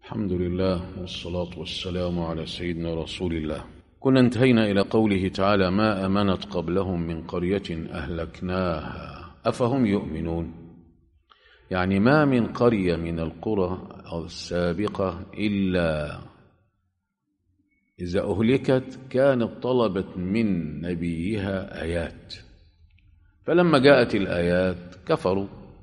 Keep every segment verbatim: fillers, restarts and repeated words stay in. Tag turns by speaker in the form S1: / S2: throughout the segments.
S1: الحمد لله والصلاة والسلام على سيدنا رسول الله. كنا انتهينا إلى قوله تعالى: ما آمنت قبلهم من قرية أهلكناها أفهم يؤمنون. يعني ما من قرية من القرى السابقة إلا إذا أهلكت كانت طلبت من نبيها آيات، فلما جاءت الآيات كفروا،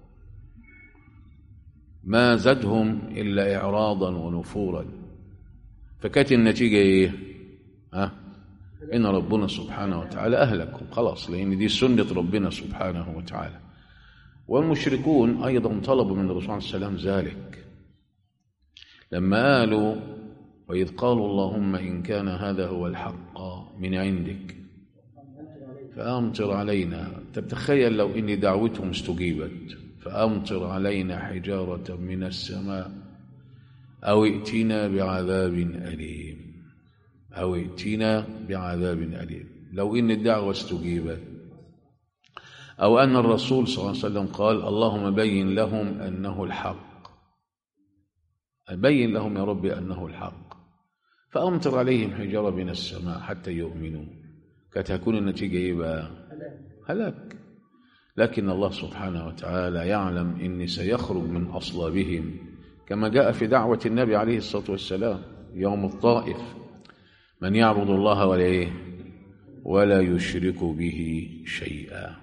S1: ما زدهم إلا إعراضا ونفورا. فكانت النتيجة إيه؟ ها؟ إن ربنا سبحانه وتعالى أهلكهم خلاص، لأن دي سنة ربنا سبحانه وتعالى. والمشركون أيضا طلبوا من الرسول صلى الله عليه وسلم ذلك لما قالوا: وإذ قالوا اللهم إن كان هذا هو الحق من عندك فأمطر علينا. تتخيل لو إن دعوتهم استجيبت: فأمطر علينا حجارة من السماء أو ائتنا بعذاب أليم، أو ائتنا بعذاب أليم. لو إن الدعوة استجيبت، أو أن الرسول صلى الله عليه وسلم قال: اللهم بين لهم أنه الحق، بين لهم يا رب أنه الحق، فأمطر عليهم حجارة من السماء حتى يؤمنوا، كانت تكون النتيجة إيه بقى؟ هلاك. لكن الله سبحانه وتعالى يعلم إن سيخرج من أصلابهم، كما جاء في دعوة النبي عليه الصلاة والسلام يوم الطائف: من يعبد الله ولا إيه؟ ولا يشرك به شيئا.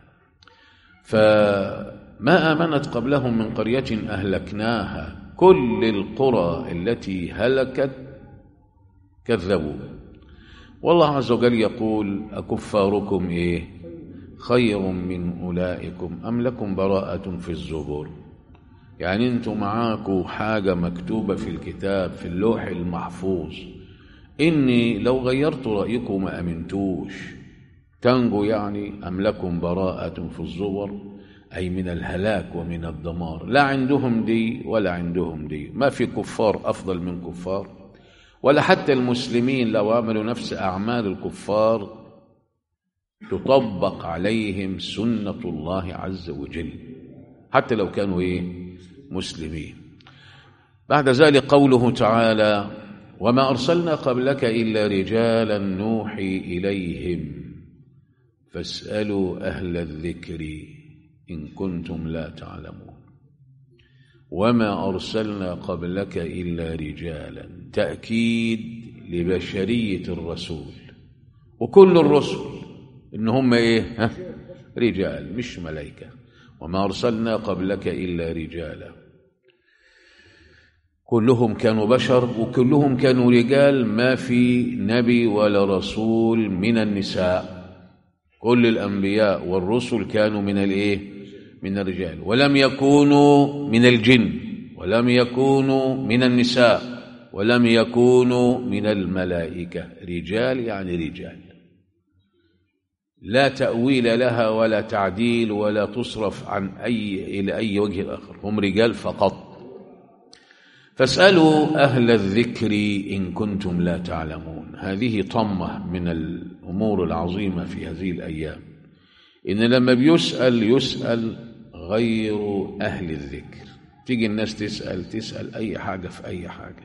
S1: فما آمنت قبلهم من قرية أهلكناها، كل القرى التي هلكت كذبوا. والله عز وجل يقول: أكفاركم إيه خير من أولئكم أم لكم براءة في الزبر. يعني أنتم معاكم حاجة مكتوبة في الكتاب في اللوح المحفوظ، إني لو غيرت رأيكم ما أمنتوش تنجو، يعني أم لكم براءة في الزبر، أي من الهلاك ومن الدمار. لا عندهم دي ولا عندهم دي، ما في كفار أفضل من كفار، ولا حتى المسلمين لو عملوا نفس أعمال الكفار تطبق عليهم سنة الله عز وجل، حتى لو كانوا إيه؟ مسلمين. بعد ذلك قوله تعالى: وما أرسلنا قبلك إلا رجالا نوحي إليهم فاسألوا أهل الذكر إن كنتم لا تعلمون. وما أرسلنا قبلك إلا رجالا، تأكيد لبشرية الرسول، وكل الرسل إن هم إيه؟ ها؟ رجال مش ملائكة. وما أرسلنا قبلك إلا رجالا، كلهم كانوا بشر وكلهم كانوا رجال، ما في نبي ولا رسول من النساء. كل الأنبياء والرسل كانوا من الإيه؟ من الرجال، ولم يكونوا من الجن، ولم يكونوا من النساء، ولم يكونوا من الملائكة. رجال يعني رجال، لا تأويل لها ولا تعديل ولا تصرف عن أي إلى أي وجه آخر، هم رجال فقط. فاسألوا أهل الذكر إن كنتم لا تعلمون. هذه طمة من الأمور العظيمة في هذه الأيام، إن لما بيسأل يسأل غير أهل الذكر. تيجي الناس تسأل تسأل أي حاجة في أي حاجة،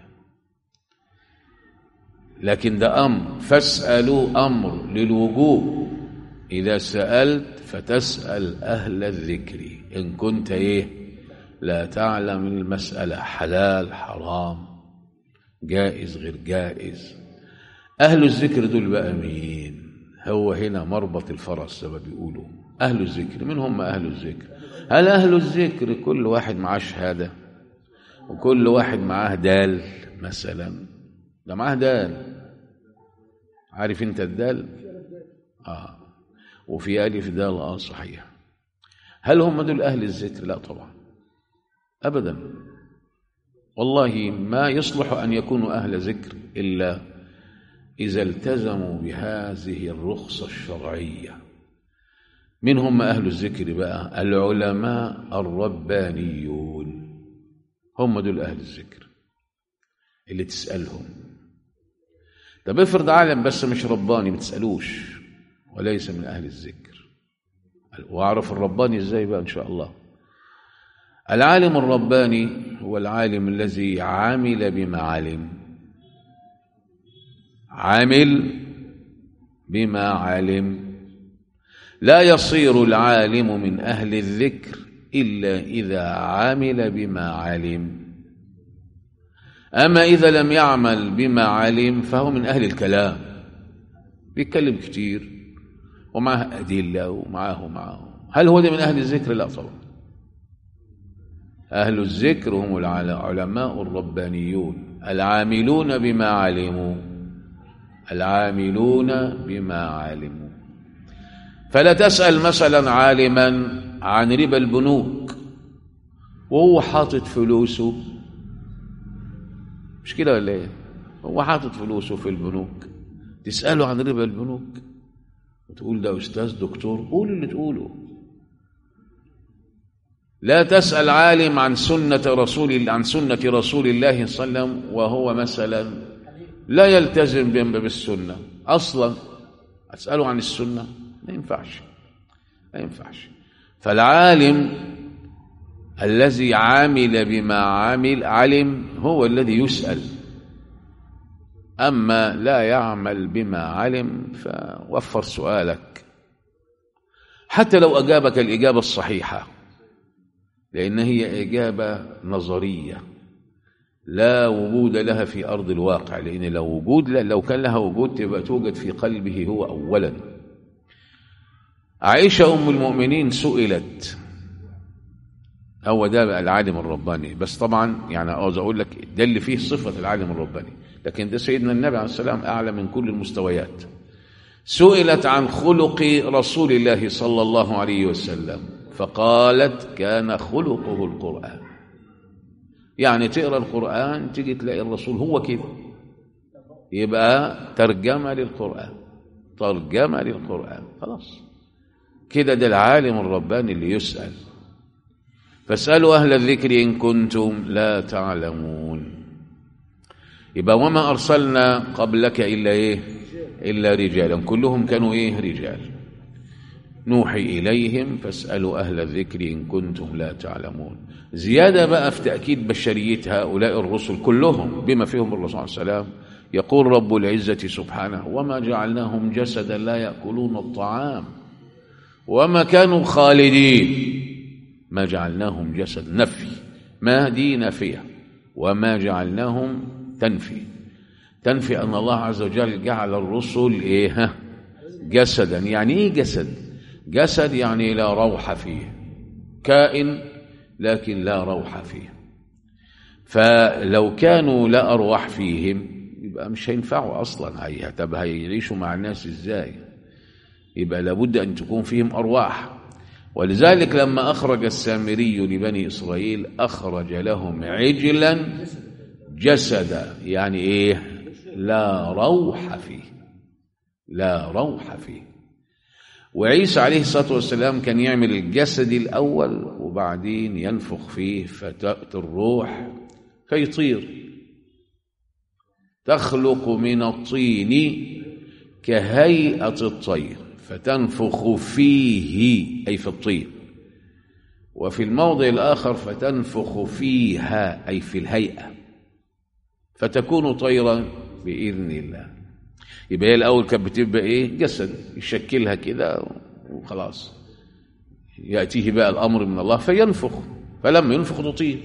S1: لكن ده أمر، فاسألوا أمر للوجوب. إذا سألت فتسأل أهل الذكر إن كنت إيه؟ لا تعلم المسألة، حلال حرام جائز غير جائز. أهل الذكر دول بقى مين؟ هو هنا مربط الفرس زي ما بيقولوا. أهل الذكر من هم أهل الذكر؟ هل أهل الذكر كل واحد معاه شهادة وكل واحد معاه دال مثلا؟ ده معاه دال، عارف انت الدال؟ آه وفي ألف دال، آه صحيح. هل هم دول أهل الذكر؟ لا طبعا أبدا، والله ما يصلح أن يكونوا أهل ذكر إلا إذا التزموا بهذه الرخصة الشرعية. من هم أهل الذكر بقى؟ العلماء الربانيون، هم دول أهل الذكر اللي تسألهم. طب افرض عالم بس مش رباني ما تسألوش، وليس من أهل الذكر. وأعرف الرباني إزاي بقى إن شاء الله؟ العالم الرباني هو العالم الذي عامل بما علم، عامل بما علم. لا يصير العالم من أهل الذكر إلا إذا عامل بما علم. أما إذا لم يعمل بما علم فهو من أهل الكلام، بيتكلم كتير ومعه أدلة ومعه معه. هل هو ده من أهل الذكر؟ لا طبعا. أهل الذكر هم العلماء الربانيون العاملون بما علموا، العاملون بما علموا. فلا تسأل مثلا عالما عن ربا البنوك وهو حاطط فلوسه، مش كده ولا ايه؟ هو حاطط فلوسه في البنوك، تسأله عن ربا البنوك وتقول ده أستاذ دكتور، قول اللي تقوله. لا تسأل عالم عن سنة رسول عن سنة رسول الله صلى الله عليه وسلم وهو مثلا لا يلتزم بالسنة أصلا، أسأله عن السنة ما ينفعش، ما ينفعش. فالعالم الذي عامل بما عامل علم هو الذي يسأل، أما لا يعمل بما علم فوفر سؤالك حتى لو أجابك الإجابة الصحيحة، لأن هي إجابة نظرية لا وجود لها في أرض الواقع، لأن لو وجود لو كان لها وجود تبقى توجد في قلبه هو أولا. عائشة أم المؤمنين سئلت، هو ده العالم الرباني، بس طبعا يعني عاوز أقول لك ده اللي فيه صفة العالم الرباني، لكن ده سيدنا النبي عليه السلام أعلى من كل المستويات. سئلت عن خلق رسول الله صلى الله عليه وسلم فقالت كان خلقه القرآن. يعني تقرأ القرآن تيجي تلاقي الرسول هو كده، يبقى ترجمة للقرآن، ترجمة للقرآن، خلاص كده. ده العالم الرباني اللي يسأل. فاسألوا أهل الذكر إن كنتم لا تعلمون. يبقى وما أرسلنا قبلك إلا إيه؟ إلا رجالا، كلهم كانوا إيه؟ رجال. نوحي إليهم فاسألوا أهل الذكر إن كنتم لا تعلمون. زيادة بقى في تأكيد بشرية هؤلاء الرسل كلهم بما فيهم الرسول صلى الله عليه وسلم. يقول رب العزة سبحانه وما جعلناهم جسدا لا يأكلون الطعام وما كانوا خالدين. ما جعلناهم جسد نفي، ما دي نافية، وما جعلناهم تنفي، تنفي أن الله عز وجل جعل الرسل إيه؟ جسدا. يعني إيه جسد؟ جسد يعني لا روح فيه، كائن لكن لا روح فيه. فلو كانوا لا أرواح فيهم يبقى مش هينفعوا أصلا، هي طب هيعيشوا مع الناس إزاي؟ يبقى لابد أن تكون فيهم أرواح. ولذلك لما أخرج السامري لبني إسرائيل أخرج لهم عجلا جسدا، يعني إيه؟ لا روح فيه، لا روح فيه. وعيسى عليه الصلاة والسلام كان يعمل الجسد الأول وبعدين ينفخ فيه فتأتي الروح فيطير. تخلق من الطين كهيئة الطير فتنفخ فيه أي في الطين، وفي الموضع الآخر فتنفخ فيها أي في الهيئة فتكون طيرا بإذن الله. يبقى الأول كانت بتبقى إيه؟ جسد يشكلها كده وخلاص، يأتيه بقى الأمر من الله فينفخ، فلما ينفخ تطير،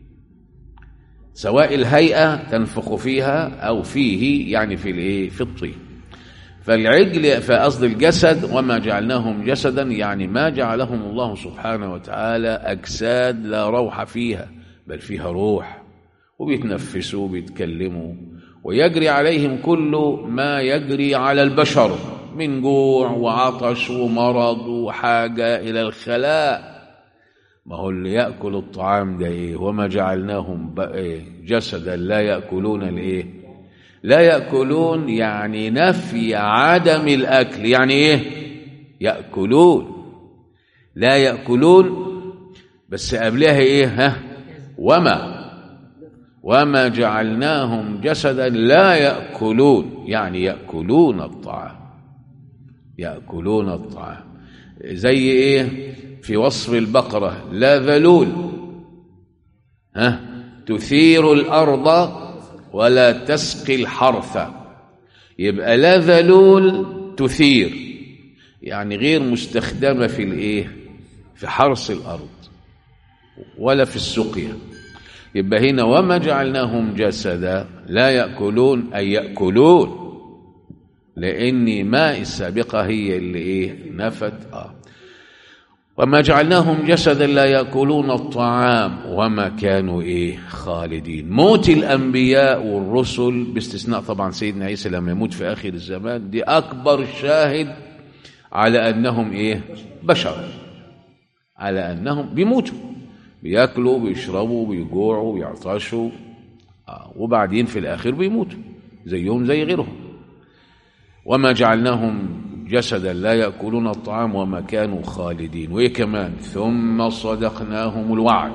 S1: سواء الهيئة تنفخ فيها أو فيه يعني في الإيه؟ في الطين. فالعجل فأصل الجسد وما جعلناهم جسدا يعني ما جعلهم الله سبحانه وتعالى أجساد لا روح فيها، بل فيها روح وبيتنفسوا وبيتكلموا ويجري عليهم كل ما يجري على البشر من جوع وعطش ومرض وحاجة إلى الخلاء. ما هو اللي يأكل الطعام ده إيه؟ وما جعلناهم جسدا لا يأكلون الإيه؟ لا يأكلون يعني نفي عدم الأكل، يعني إيه؟ يأكلون، لا يأكلون بس قبلها إيه؟ ها؟ وما وما جعلناهم جسدا لا يأكلون يعني يأكلون الطعام، يأكلون الطعام. زي إيه في وصف البقرة؟ لا ذلول، ها تثير الأرض ولا تسقي الحرث. يبقى لا ذلول تثير يعني غير مستخدمة في الايه في حرث الأرض ولا في السقيا. يبقى هنا وما جعلناهم جسدا لا يأكلون أي يأكلون، لأن ما السابقة هي اللي إيه نفت. آه. وما جعلناهم جسدا لا يأكلون الطعام وما كانوا إيه خالدين. موت الأنبياء والرسل باستثناء طبعا سيدنا عيسى لما يموت في آخر الزمان، دي أكبر شاهد على أنهم إيه بشر، على أنهم بيموتوا، بيأكلوا بيشربوا بيجوعوا بيعطشوا، آه. وبعدين في الآخر بيموتوا زيهم زي غيرهم. وما جعلناهم جسدا لا يأكلون الطعام وما كانوا خالدين. وإيه كمان؟ ثم صدقناهم الوعد،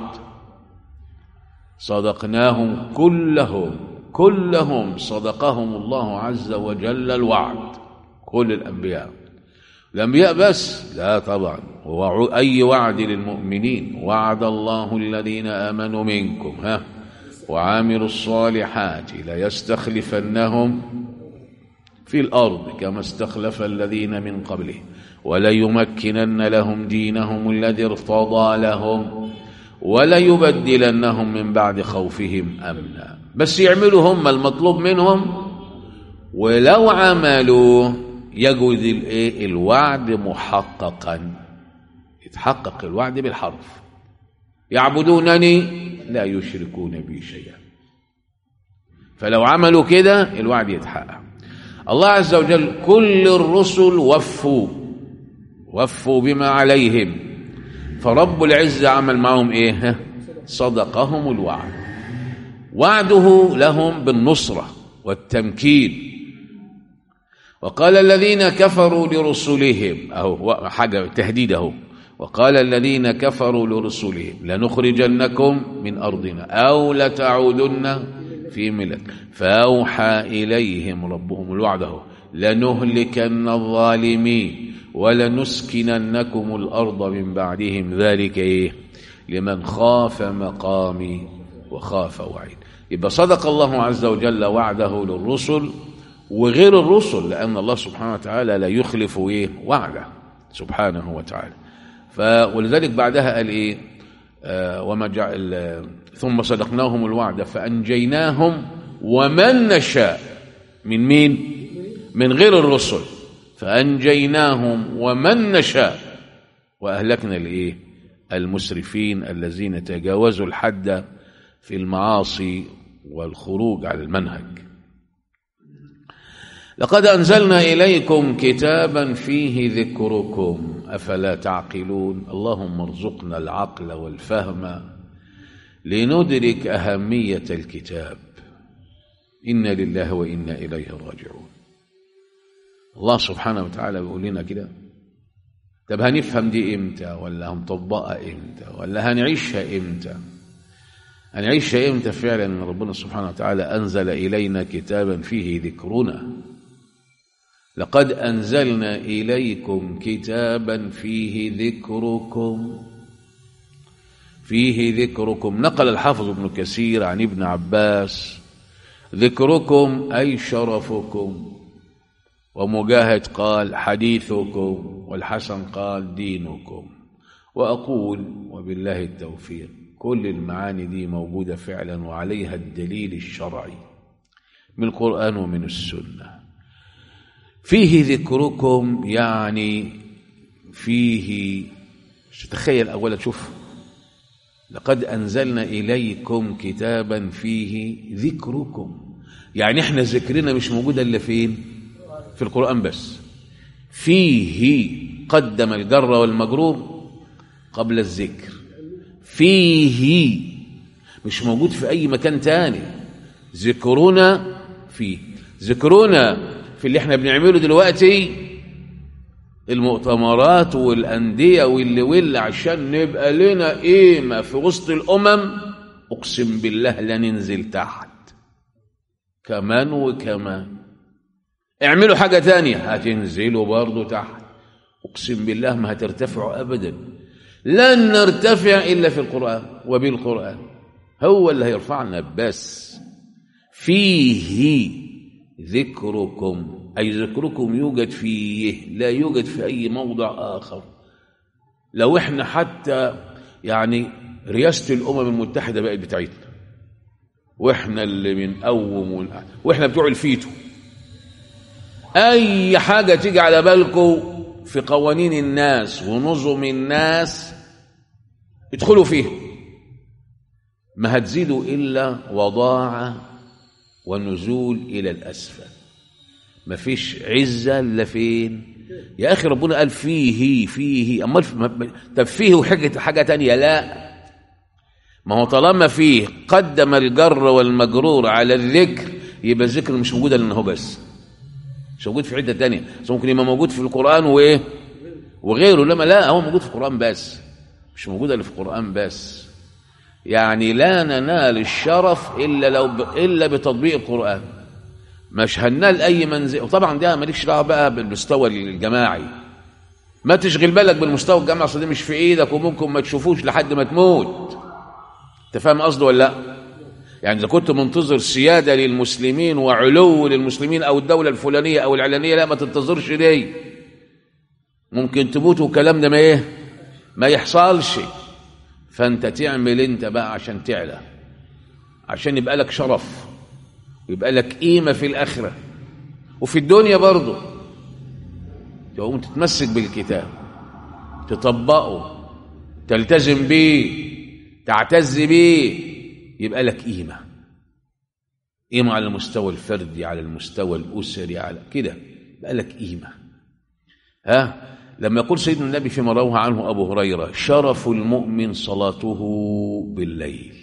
S1: صدقناهم كلهم كلهم صدقهم الله عز وجل الوعد، كل الأنبياء. الأنبياء بس؟ لا طبعا، هو أي وعد للمؤمنين. وعد الله الذين آمنوا منكم ها وعاملوا الصالحات ليستخلفنهم في الأرض كما استخلف الذين من قبلهم وليمكنن لهم دينهم الذي ارتضى لهم وليبدلنهم من بعد خوفهم أمنا. بس يعملوا هم المطلوب منهم، ولو عملوا يجوز الايه الوعد محققا، يتحقق الوعد بالحرف. يعبدونني لا يشركون بي شيئا، فلو عملوا كده الوعد يتحقق. الله عز وجل كل الرسل وفوا وفوا بما عليهم، فرب العزة عمل معهم ايه؟ صدقهم الوعد، وعده لهم بالنصرة والتمكين. وقال الذين كفروا لرسلهم، أو حاجة تهديده، وقال الذين كفروا لرسلهم لنخرجنكم من أرضنا أو لتعودن في ملة. فأوحى إليهم ربهم الوعده لنهلكن الظالمين ولنسكننكم الأرض من بعدهم ذلك إيه لمن خاف مقامي وخاف وعيد. يبقى صدق الله عز وجل وعده للرسل وغير الرسل، لأن الله سبحانه وتعالى لا يخلف إيه وعده سبحانه وتعالى. ولذلك بعدها قال إيه آه وما جعل ثم صدقناهم الوعد فأنجيناهم ومن نشاء. من مين؟ من غير الرسل. فأنجيناهم ومن نشاء وأهلكنا الإيه المسرفين الذين تجاوزوا الحد في المعاصي والخروج على المنهج. لقد أنزلنا إليكم كتابا فيه ذكركم أفلا تعقلون. اللهم ارزقنا العقل والفهم لندرك أهمية الكتاب. إنا لله وإنا إليه راجعون. الله سبحانه وتعالى بيقول لنا كده، طب هنفهم دي إمتى؟ ولا هنطبقها إمتى؟ ولا هنعيشها إمتى؟ هنعيشها إمتى فعلا إن ربنا سبحانه وتعالى أنزل إلينا كتابا فيه ذكرنا. لقد أنزلنا إليكم كتابا فيه ذكركم، فيه ذكركم. نقل الحافظ ابن كثير عن ابن عباس ذكركم أي شرفكم، ومجاهد قال حديثكم، والحسن قال دينكم. وأقول وبالله التوفيق كل المعاني دي موجودة فعلا وعليها الدليل الشرعي من القرآن ومن السنة. فيه ذكركم يعني فيه، تخيل أولا شوف، لقد أنزلنا إليكم كتابا فيه ذكركم، يعني احنا ذكرنا مش موجودة إلا فين؟ في القرآن بس. فيه قدم الجر والمجرور قبل الذكر، فيه مش موجود في أي مكان تاني. ذكرنا فيه، ذكرنا في اللي احنا بنعمله دلوقتي، المؤتمرات والأندية واللي واللي عشان نبقى لنا قيمة في وسط الأمم. أقسم بالله لننزل تحت كمان وكمان. اعملوا حاجة تانية هتنزلوا برضو تحت. أقسم بالله ما هترتفعوا أبدا، لن نرتفع إلا في القرآن وبالقرآن. هو اللي هيرفعنا. بس فيه ذكركم، أي ذكركم يوجد فيه، لا يوجد في أي موضع آخر. لو احنا حتى يعني رئاسة الأمم المتحدة بقت بتاعتنا، واحنا اللي بنقوم، واحنا بتوع الفيتو، أي حاجة تيجي على بالكم في قوانين الناس ونظم الناس ادخلوا فيه، ما هتزيدوا إلا وضاعة ونزول إلى الأسفل. ما فيش عزة إلا فين يا أخي؟ ربنا قال فيه فيه، أمال طب فيه وحاجة حاجة تانية؟ لا، ما هو طالما فيه قدم الجر والمجرور على الذكر، يبقى الذكر مش موجود إلا هو بس، مش موجود في عدة تانية. ممكن يبقى موجود في القرآن وإيه وغيره، لما لا، هو موجود في القرآن بس، مش موجود إلا في القرآن بس. يعني لا ننال الشرف إلا لو ب... إلا بتطبيق القرآن، مش هننال أي منزل. وطبعا ده مالكش دعوة بقى بالمستوى الجماعي، ما تشغل بالك بالمستوى الجماعي، أصل ده مش في إيدك وممكن ما تشوفوش لحد ما تموت. أنت فاهم قصدي ولا لا؟ يعني إذا كنت منتظر سيادة للمسلمين وعلو للمسلمين أو الدولة الفلانية أو العلانية، لا، ما تنتظرش دي، ممكن تموت والكلام ده ما إيه ما يحصلش. فأنت تعمل أنت بقى عشان تعلى، عشان يبقى لك شرف ويبقى لك قيمة في الآخرة وفي الدنيا برضه. تقوم تتمسك بالكتاب، تطبقه، تلتزم بيه، تعتز بيه، يبقى لك قيمة، قيمة على المستوى الفردي، على المستوى الأسري، على كده يبقى لك قيمة. ها، لما يقول سيدنا النبي فيما روى عنه أبو هريرة: شرف المؤمن صلاته بالليل،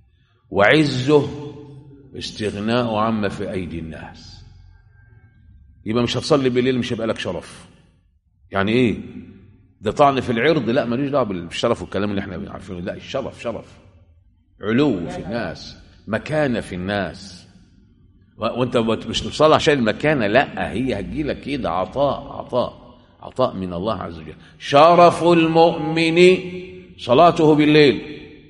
S1: وعزه استغناء عما في أيدي الناس. يبقى مش هتصلي بالليل مش هيبقى لك شرف. يعني إيه ده؟ طعن في العرض؟ لا، ماليش دعوه بالشرف والكلام اللي احنا عارفينه. لا، الشرف شرف، علو في الناس، مكانه في الناس. وانت مش تصلي عشان المكانه، لا، هي هتجيلك كده عطاء عطاء عطاء من الله عز وجل. شرف المؤمن صلاته بالليل،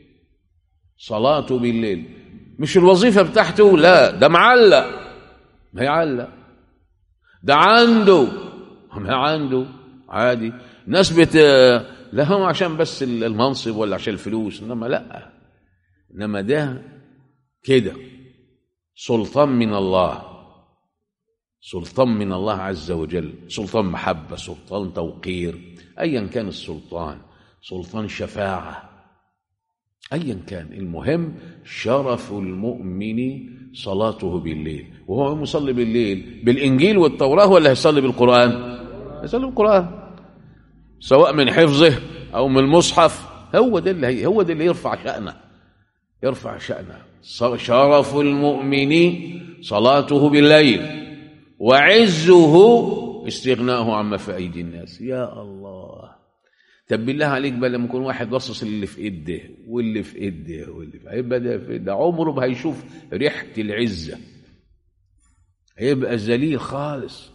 S1: صلاته بالليل، مش الوظيفه بتاعته، لا، ده معلق، ما يعلق، ده عنده، ما عنده عادي. ناس بت لا هم عشان بس المنصب ولا عشان الفلوس، انما لا، انما ده كده سلطان من الله، سلطان من الله عز وجل، سلطان محبة، سلطان توقير، ايا كان السلطان، سلطان شفاعة، ايا كان. المهم شرف المؤمن صلاته بالليل. وهو مصلي بالليل بالإنجيل والتوراة ولا هيصلي بالقرآن؟ هيصلي بالقرآن، سواء من حفظه أو من المصحف. هو ده اللي هو ده اللي يرفع شأنه، يرفع شأنه. شرف المؤمن صلاته بالليل، وعزه استغناءه عما في أيدي الناس. يا الله، طب بالله عليك بقى لما يكون واحد باصص اللي في ايده واللي في ايده واللي في هيبقى ده في ده عمره ما هيشوف ريحة العزة، هيبقى ذليل خالص.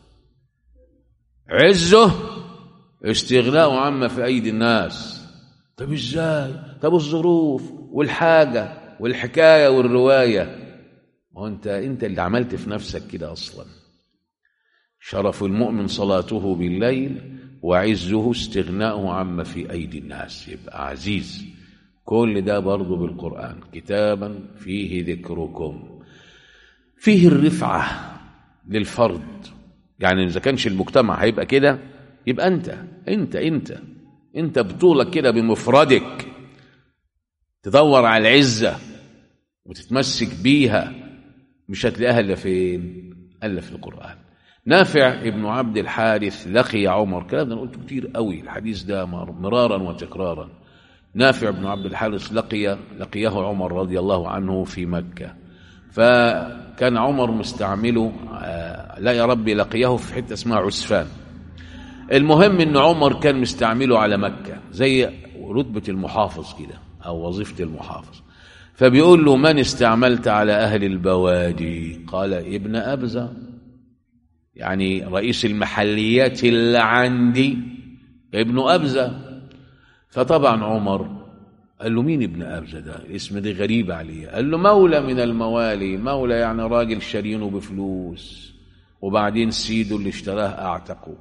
S1: عزه استغناء عما في أيدي الناس. طب ازاي؟ طب الظروف والحاجة والحكاية والرواية، ما هو انت انت اللي عملت في نفسك كده اصلا. شرف المؤمن صلاته بالليل، وعزه استغناءه عما في أيدي الناس، يبقى عزيز. كل ده برضو بالقرآن. كتابا فيه ذكركم، فيه الرفعة للفرد. يعني إذا كانش المجتمع هيبقى كده، يبقى أنت أنت أنت أنت بطولك كده بمفردك تدور على العزة وتتمسك بيها، مش هتلاقيها إلا فين؟ إلا في القرآن. نافع ابن عبد الحارث لقي عمر، كلام ده قلته كتير قوي، الحديث ده مرارا وتكرارا. نافع ابن عبد الحارث لقي لقيه عمر رضي الله عنه في مكة، فكان عمر مستعمله، لا يا ربي، لقيه في حتة اسمها عسفان. المهم ان عمر كان مستعمله على مكة زي رتبة المحافظ كده او وظيفة المحافظ. فبيقول له: من استعملت على اهل البوادي؟ قال: ابن أبزة، يعني رئيس المحليات اللي عندي ابن أبزة. فطبعا عمر قال له مين ابن أبزة ده؟ الاسم ده غريب عليه. قال له مولى من الموالي. مولى يعني راجل شارينه بفلوس، وبعدين سيده اللي اشتراه اعتقه.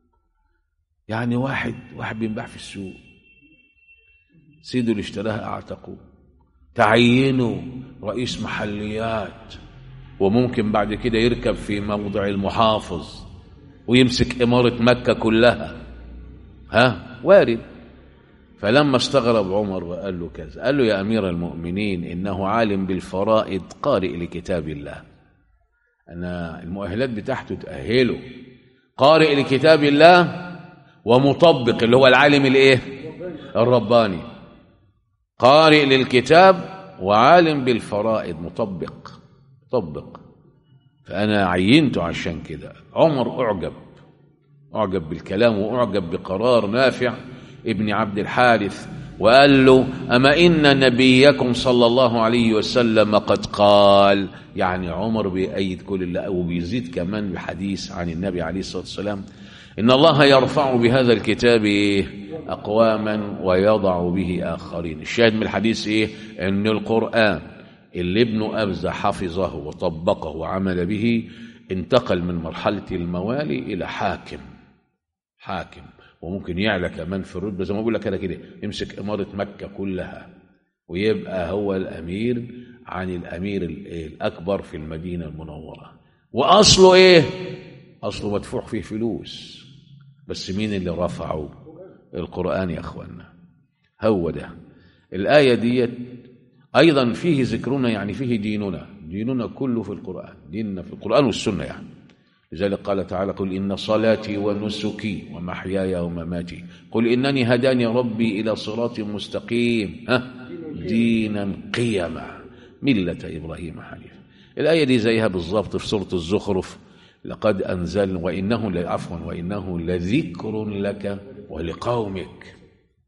S1: يعني واحد واحد بينباع في السوق، سيده اللي اشتراه اعتقه، تعينه رئيس محليات، وممكن بعد كده يركب في موضع المحافظ ويمسك إمارة مكة كلها. ها وارد. فلما استغرب عمر وقال له كذا، قال له يا أمير المؤمنين إنه عالم بالفرائض قارئ لكتاب الله. أنا المؤهلات بتاعته تأهله قارئ لكتاب الله ومطبق، اللي هو العالم الايه الرباني. قارئ للكتاب وعالم بالفرائض، مطبق مطبق. فأنا عينته عشان كده. عمر أعجب أعجب بالكلام وأعجب بقرار نافع ابن عبد الحارث، وقال له أما إن نبيكم صلى الله عليه وسلم قد قال. يعني عمر بيأيد كل الله، وبيزيد كمان بحديث عن النبي عليه الصلاة والسلام إن الله يرفع بهذا الكتاب أقواما ويضع به آخرين. الشاهد من الحديث إيه؟ إن القرآن اللي ابن أبزة حفظه وطبقه وعمل به انتقل من مرحلة الموالي إلى حاكم حاكم وممكن يعلى كمان في الرتبة، زي ما بقول لك أنا كده، يمسك إمارة مكة كلها ويبقى هو الأمير عن الأمير الأكبر في المدينة المنورة. وأصله إيه؟ أصله مدفوع فيه فلوس، بس مين اللي رفعه؟ القرآن يا أخوانا. هو ده. الآية دي أيضا فيه ذكرنا، يعني فيه ديننا ديننا كله في القرآن، ديننا في القرآن والسنة يعني. لذلك قال تعالى قل إن صلاتي ونسكي ومحياي ومماتي قل إنني هداني ربي إلى صراط مستقيم ها دينا قيما ملة إبراهيم حنيفا. الآية دي زيها بالضبط في سورة الزخرف لقد أنزل وإنه عفوا وإنه لذكر لك ولقومك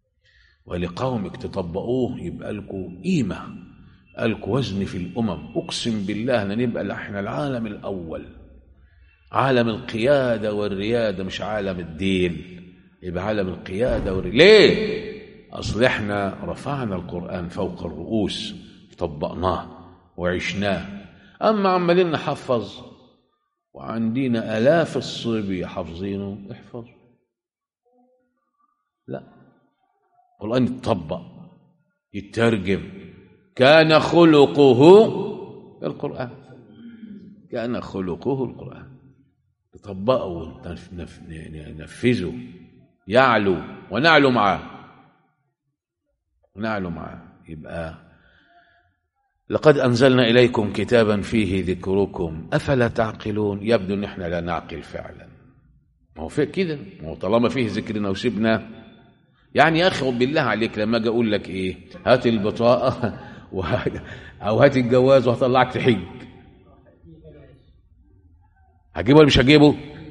S1: ولقومك تطبقوه يبقى لكم قيمة، لكم وزن في الأمم. أقسم بالله نبقى احنا العالم الأول، عالم القيادة والريادة، مش عالم الدين، يبقى عالم القيادة والريادة. ليه؟ أصل احنا رفعنا القرآن فوق الرؤوس، طبقناه وعشناه. أما عمالين نحفظ وعندنا آلاف الصبي حافظينه، احفظ. لا، القرآن يتطبق يترجم. كان خلقه القرآن، كان خلقه القرآن. نطبقه وننفذه، يعلو ونعلو معاه ونعلو معاه. يبقى لقد أنزلنا إليكم كتابا فيه ذكركم أفلا تعقلون. يبدو أن احنا لا نعقل فعلا. ما هو فيه كده، ما هو طالما فيه ذكرنا وسيبنا. يعني يا أخي بالله عليك لما أجي أقول لك إيه هات البطاقة أو هات الجواز وهطلعك تحج، هجيبه ولا مش هجيبه؟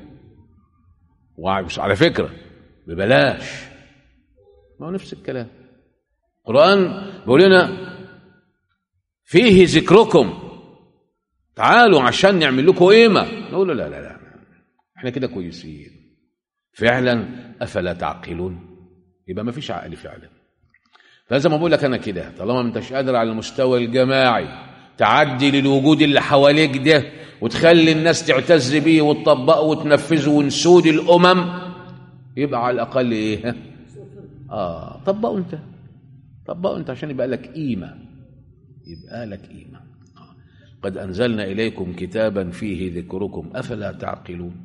S1: وعلى فكرة ببلاش. ما هو نفس الكلام. القرآن بيقول لنا فيه ذكركم، تعالوا عشان نعمل لكم قيمة. نقول له لا لا لا احنا كده كويسين فعلا. أفلا تعقلون؟ يبقى ما فيش عقل فعلا. فلازم أقول لك أنا كده، طالما ما انتش قادر على المستوى الجماعي تعدي للوجود اللي حواليك ده وتخلي الناس تعتز بيه وتطبقه وتنفذه ونسود الأمم، يبقى على الأقل إيه؟ آه طبقه أنت، طبقه أنت عشان يبقى لك قيمة، يبقى لك قيمة. آه. قد أنزلنا إليكم كتابا فيه ذكركم أفلا تعقلون.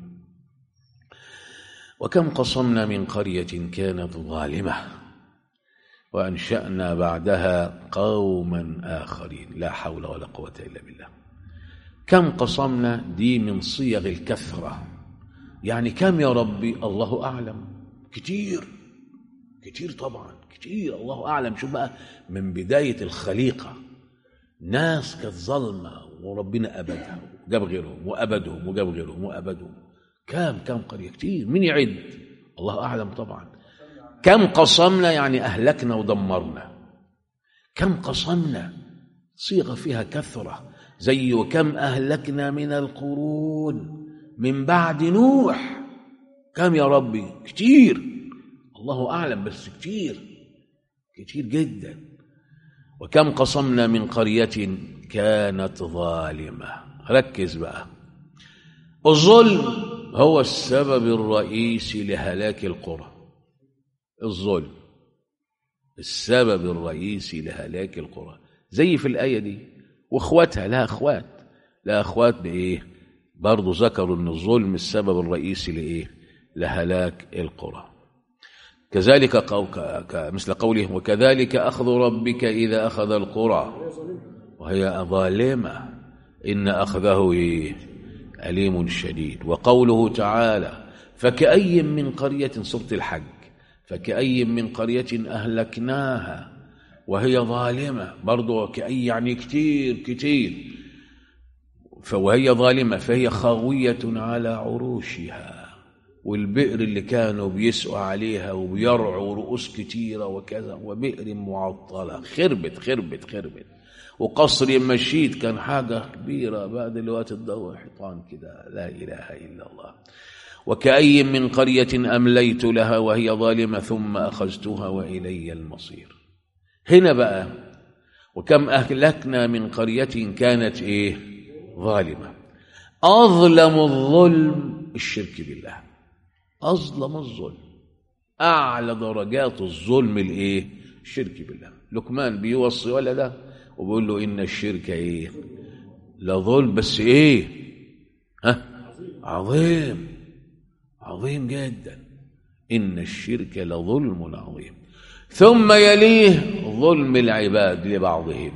S1: وكم قصمنا من قرية كانت ظالمة وأنشأنا بعدها قوما آخرين لا حول ولا قوة إلا بالله. كم قصمنا دي من صيغ الكثرة، يعني كم يا ربي؟ الله أعلم. كتير كتير طبعا كتير، الله أعلم. شوف بقى من بداية الخليقة ناس كانت ظلمة وربنا أبدها وجاب غيرهم وأبدهم وجاب غيرهم وأبدهم. كم كم قرية؟ كتير. مين يعد؟ الله أعلم طبعا. كم قصمنا يعني أهلكنا ودمرنا. كم قصمنا صيغة فيها كثرة، زي وكم أهلكنا من القرون من بعد نوح. كم يا ربي؟ كتير. الله أعلم بس كتير كتير جدا. وكم قصمنا من قرية كانت ظالمة. ركز بقى، الظلم هو السبب الرئيسي لهلاك القرى. الظلم السبب الرئيسي لهلاك القرى، زي في الآية دي. واخواتها لها اخوات، لها اخوات بايه؟ برضو ذكروا ان الظلم السبب الرئيسي لايه؟ لهلاك القرى. كذلك قو... ك... مثل قوله وكذلك أخذ ربك إذا أخذ القرى وهي ظالمة إن أخذه إيه؟ أليم شديد. وقوله تعالى فكأي من قرية، سورة الحج، فكأي من قرية أهلكناها وهي ظالمة، برضو كأي يعني كتير كتير، وهي ظالمة فهي خاوية على عروشها، والبئر اللي كانوا بيسقوا عليها وبيرعوا رؤوس كتيرة وكذا، وبئر معطلة خربت خربت خربت، وقصر مشيد كان حاجة كبيرة بعد الوقت الضوء حيطان كده، لا إله إلا الله. وكأي من قرية أمليت لها وهي ظالمة ثم أخذتها وإلي المصير. هنا بقى وكم أهلكنا من قرية كانت إيه؟ ظالمة. أظلم الظلم الشرك بالله، أظلم الظلم، أعلى درجات الظلم الإيه؟ الشرك بالله. لقمان بيوصي ولده وبيقول له إن الشرك إيه؟ لظلم، بس إيه؟ ها؟ عظيم، عظيم جدا. إن الشرك لظلم عظيم. ثم يليه ظلم العباد لبعضهم.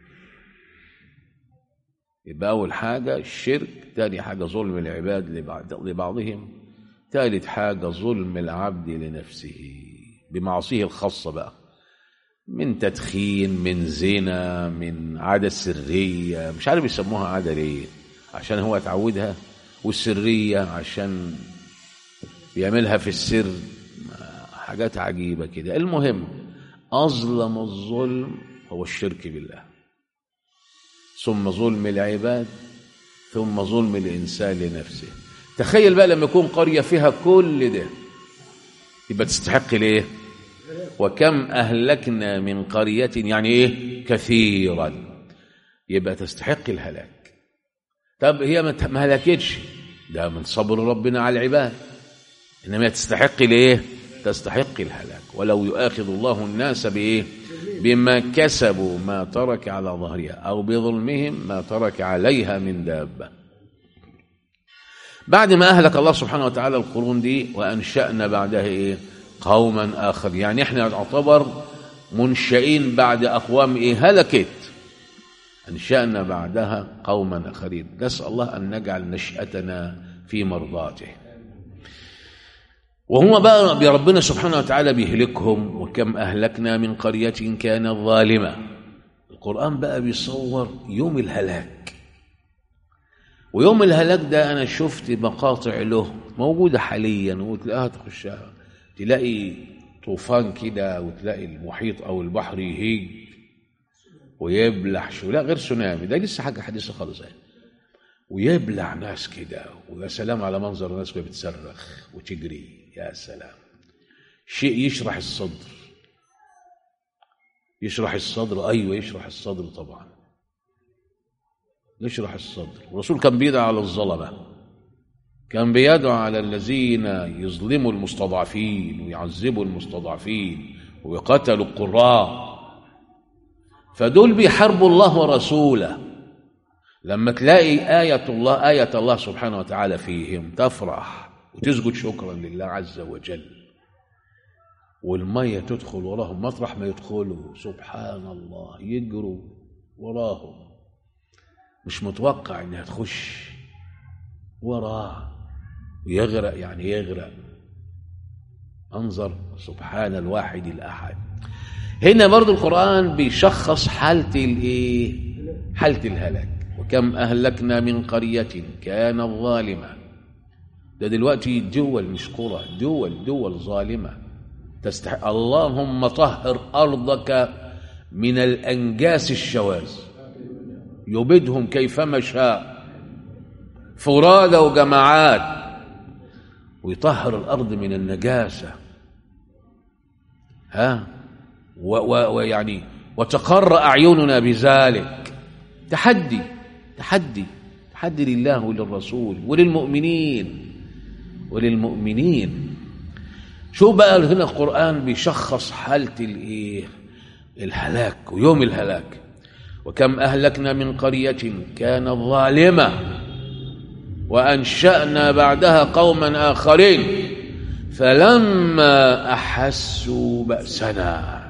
S1: يبقى أول حاجة الشرك، ثاني حاجة ظلم العباد لبعضهم، ثالث حاجة ظلم العبد لنفسه بمعصيه الخاصة بقى، من تدخين، من زنا، من عادة سرية، مش عارف يسموها عادة ليه، عشان هو اتعودها، والسرية عشان بيعملها في السر، حاجات عجيبة كده. المهم أظلم الظلم هو الشرك بالله، ثم ظلم العباد، ثم ظلم الإنسان لنفسه. تخيل بقى لما يكون قرية فيها كل ده، يبقى تستحق ليه؟ وكم أهلكنا من قرية، يعني إيه؟ كثيرا، يبقى تستحق الهلاك. طب هي ما هلكتش، ده من صبر ربنا على العباد، إنما تستحق ليه؟ تستحق الهلاك. ولو يؤاخذ الله الناس بإيه؟ بما كسبوا ما ترك على ظهرها أو بظلمهم ما ترك عليها من دابة. بعد ما أهلك الله سبحانه وتعالى القرون دي، وأنشأنا بعدها إيه؟ قوما آخر، يعني إحنا نعتبر منشئين بعد أقوام إيه؟ هلكت، أنشأنا بعدها قوما آخرين. نسأل الله أن نجعل نشأتنا في مرضاته. وهم بقى بربنا سبحانه وتعالى بيهلكهم. وكم أهلكنا من قرية كانت ظالمة. القرآن بقى بيصور يوم الهلاك، ويوم الهلاك ده أنا شفت مقاطع له موجودة حاليا، وتلاقيها تخشها تلاقي طوفان كده، وتلاقي المحيط أو البحر يهيج ويبلع شو، لا غير سونامي، ده لسه حاجة حديثة خالص يعني، ويبلع ناس كده، ويا سلام على منظر الناس وهي بتصرخ وتجري، يا سلام، شيء يشرح الصدر، يشرح الصدر، أيوة يشرح الصدر طبعا، يشرح الصدر. الرسول كان بيدعو على الظلمة، كان بيدعو على الذين يظلموا المستضعفين ويعذبوا المستضعفين ويقتلوا القراء، فدول بيحاربوا الله ورسوله. لما تلاقي آية الله آية الله سبحانه وتعالى فيهم تفرح وتسجد شكرا لله عز وجل، والمية تدخل وراهم مطرح ما يدخلوا، سبحان الله، يجروا وراهم، مش متوقع انها تخش وراه ويغرق، يعني يغرق. انظر سبحان الواحد الأحد. هنا برضو القرآن بيشخص حالة الايه؟ حالة الهلاك. وكم أهلكنا من قرية كانت ظالمة. ده دلوقتي دول مش قرى، دول دول ظالمة تستحق. اللهم طهر أرضك من الأنجاس الشواذ، يبيدهم كيفما شاء فرادى وجماعات، ويطهر الأرض من النجاسة، ها ويعني وتقر أعيننا بذلك. تحدي تحدي تحدي لله وللرسول وللمؤمنين وللمؤمنين. شو بقى هنا القرآن بيشخص حالة الايه الهلاك ويوم الهلاك. وكم أهلكنا من قرية كانت ظالمة وأنشأنا بعدها قوما آخرين فلما أحسوا بأسنا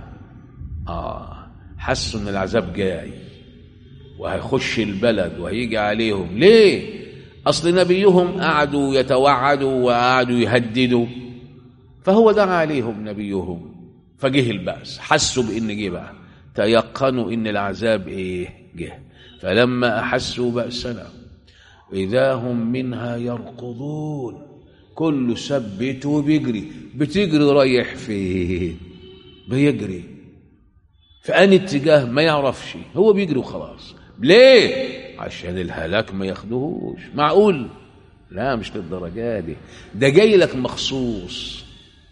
S1: آه حسوا إن العذاب جاي وهيخش البلد وهيجي عليهم. ليه؟ أصل نبيهم قعدوا يتوعدوا وقعدوا يهددوا، فهو دعا عليهم نبيهم فجه البأس، حسوا بإن جه بقى، تيقنوا إن العذاب إيه جه. فلما أحسوا بأسنا إذا هم منها يركضون. كل سبته بيجري، بتجري رايح فين؟ بيجري في أي اتجاه ما يعرفش، هو بيجري وخلاص. ليه؟ عشان الهلاك ما ياخدوهوش. معقول؟ لا مش للدرجة دي، ده جاي لك مخصوص.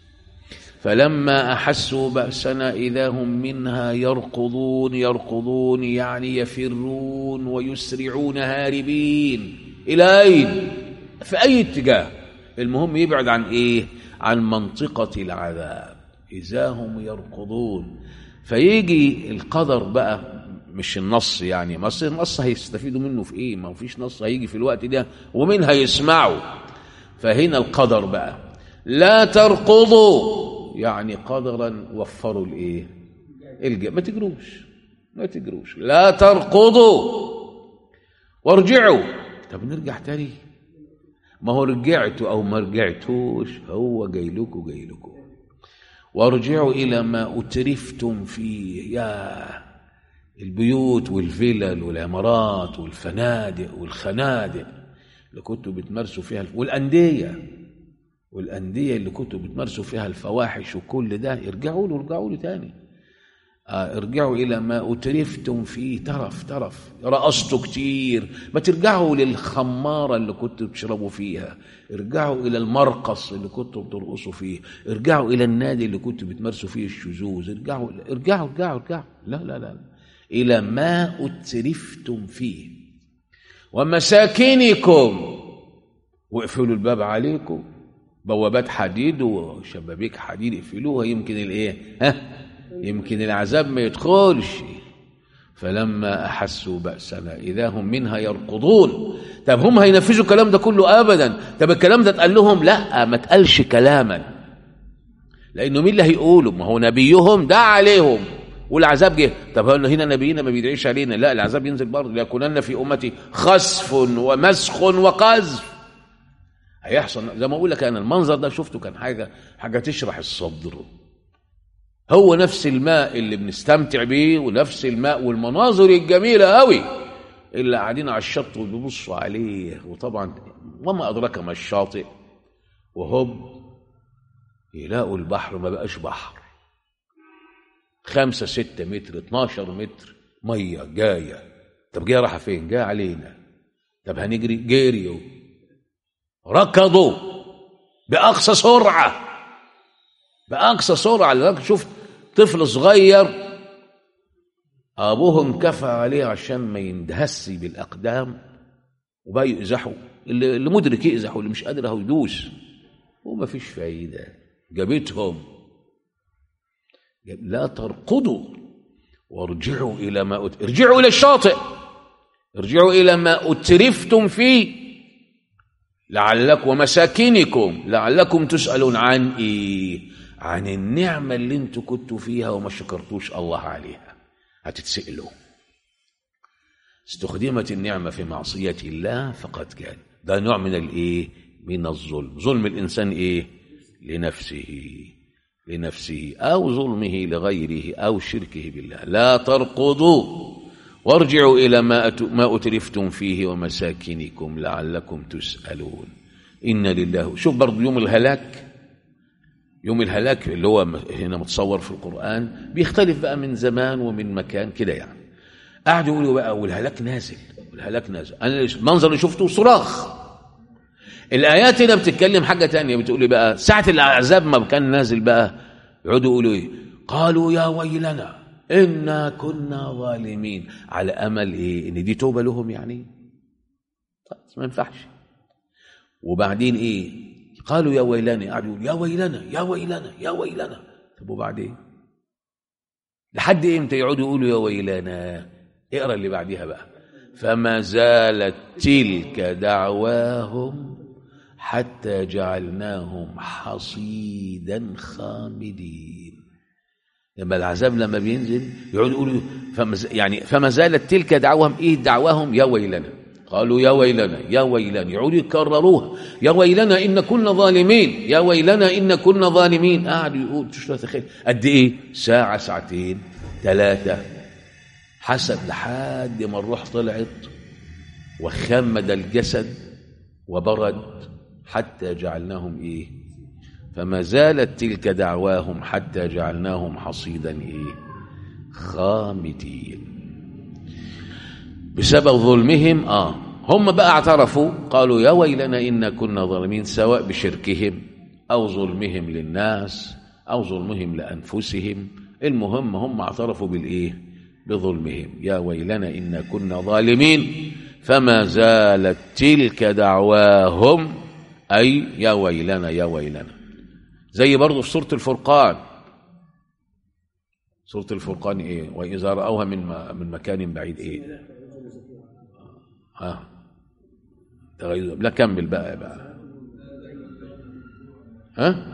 S1: فلما أحسوا بأسنا إذا هم منها يركضون. يركضون يعني يفرون ويسرعون هاربين. إلى أين؟ في أي اتجاه، المهم يبعد عن إيه؟ عن منطقة العذاب. إذا هم يركضون. فيجي القدر بقى، مش النص يعني، ما النص هيستفيدوا منه في إيه؟ ما فيش نص هيجي في الوقت ده ومنها يسمعوا. فهنا القدر بقى، لا تركضوا يعني قدرا وفروا الايه الجا ما تجروش ما تجروش لا تركضوا وارجعوا. طب نرجع تاني، ما هو رجعتوا او ما رجعتوش هو جاي لكم جاي لكم. وارجعوا الى ما اترفتم فيه. يا البيوت والفلل والعمارات والفنادق والخنادق اللي كنتوا بتمارسوا فيها، والانديه والأندية اللي كنتوا بتمارسوا فيها الفواحش وكل ده، ارجعوا له ارجعوا له تاني. آه ارجعوا إلى ما أترفتم فيه. ترف ترف رقصتوا كتير، ما ترجعوا للخمارة اللي كنتوا بتشربوا فيها، ارجعوا إلى المرقص اللي كنتوا بترقصوا فيه، ارجعوا إلى النادي اللي كنتوا بتمارسوا فيه الشذوذ، ارجعوا ارجعوا ارجعوا ارجعوا لا لا لا إلى ما أترفتم فيه ومساكنكم. واقفلوا الباب عليكم، بوابات حديد وشبابيك حديد اقفلوها، يمكن الايه ها يمكن العذاب ما يدخلش. فلما احسوا بأسنا اذا هم منها يركضون. طب هم هينفذوا الكلام ده كله؟ ابدا. طب الكلام ده اتقال لهم؟ لا ما اتقالش كلاما، لانه مين اللي هيقوله؟ ما هو نبيهم دعا عليهم والعذاب جه. طب هنا نبينا ما بيدعيش علينا؟ لا العذاب ينزل برضه. ليكونن في امتي خسف ومسخ وقذف. هيحصل زي ما اقول لك انا، المنظر ده شفته كان حاجه حاجه تشرح الصدر. هو نفس الماء اللي بنستمتع بيه ونفس الماء والمناظر الجميله قوي اللي قاعدين على الشط وبيبصوا عليه. وطبعا وما ادراك ما الشاطئ، وهم يلاقوا البحر ما بقاش بحر، خمسة ستة متر اتناشر متر ميه جايه. طب جايه رايحه فين؟ جايه علينا. طب هنجري؟ جريوا ركضوا بأقصى سرعة بأقصى سرعة. لذلك شفت طفل صغير أبوه انكفى عليه عشان ما يندهسي بالأقدام وبقى يقزحوا. اللي, اللي مدرك يقزح واللي مش قادر هو يدوس، وما فيش فايدة. جابتهم. لا تركضوا وارجعوا إلى ما أت... ارجعوا إلى الشاطئ، ارجعوا إلى ما أترفتم فيه لعلكم ومساكنكم لعلكم تسألون عن إيه؟ عن النعمة اللي انتوا كنتوا فيها وما شكرتوش الله عليها، هتتسألوا. استخدمت النعمة في معصية الله فقد كان ده نوع من الإيه؟ من الظلم. ظلم الإنسان إيه؟ لنفسه لنفسه أو ظلمه لغيره أو شركه بالله. لا تركضوا وارجعوا إلى ما أترفتم فيه ومساكنكم لعلكم تسألون. إن لله. شوف برضو يوم الهلاك، يوم الهلاك اللي هو هنا متصور في القرآن بيختلف بقى من زمان ومن مكان كده يعني. قاعدوا يقولوا بقى والهلاك نازل والهلاك نازل. أنا المنظر اللي شفته صراخ. الآيات هنا بتتكلم حاجة تانية، بتقولي بقى ساعة العذاب ما كان نازل بقى يقعدوا يقولوا إيه؟ قالوا يا ويلنا إنا كنا ظالمين، على أمل إيه؟ إن دي توبة لهم يعني. طيب ما ينفعش. وبعدين إيه؟ قالوا يا ويلنا، قعدوا يا ويلنا يا ويلنا يا ويلنا. طب وبعدين لحد إمتى يقعدوا يقولوا يا ويلنا؟ اقرأ اللي بعديها بقى. فما زالت تلك دعواهم حتى جعلناهم حصيدا خامدين. لما العذاب لما بينزل يقعدوا يقولوا فما يعني فما زالت تلك دعواهم. ايه دعواهم؟ يا ويلنا. قالوا يا ويلنا يا ويلنا، يقعدوا يكرروها يا ويلنا إن كنا ظالمين، يا ويلنا إن كنا ظالمين. قعدوا يقول تشوف تخيل قد ايه، ساعة ساعتين ثلاثة حسب، لحد ما الروح طلعت وخمد الجسد وبرد حتى جعلناهم ايه؟ فما زالت تلك دعواهم حتى جعلناهم حصيدا ايه؟ خامدين. بسبب ظلمهم اه هم بقى اعترفوا، قالوا يا ويلنا إنا كنا ظالمين، سواء بشركهم او ظلمهم للناس او ظلمهم لانفسهم. المهم هم اعترفوا بالايه؟ بظلمهم. يا ويلنا إنا كنا ظالمين فما زالت تلك دعواهم، أي يا ويلنا يا ويلنا. زي برضو في سورة الفرقان. سورة الفرقان إيه؟ وإذا رأوها من من مكان بعيد إيه؟ ها لا كمل بقى بقى ها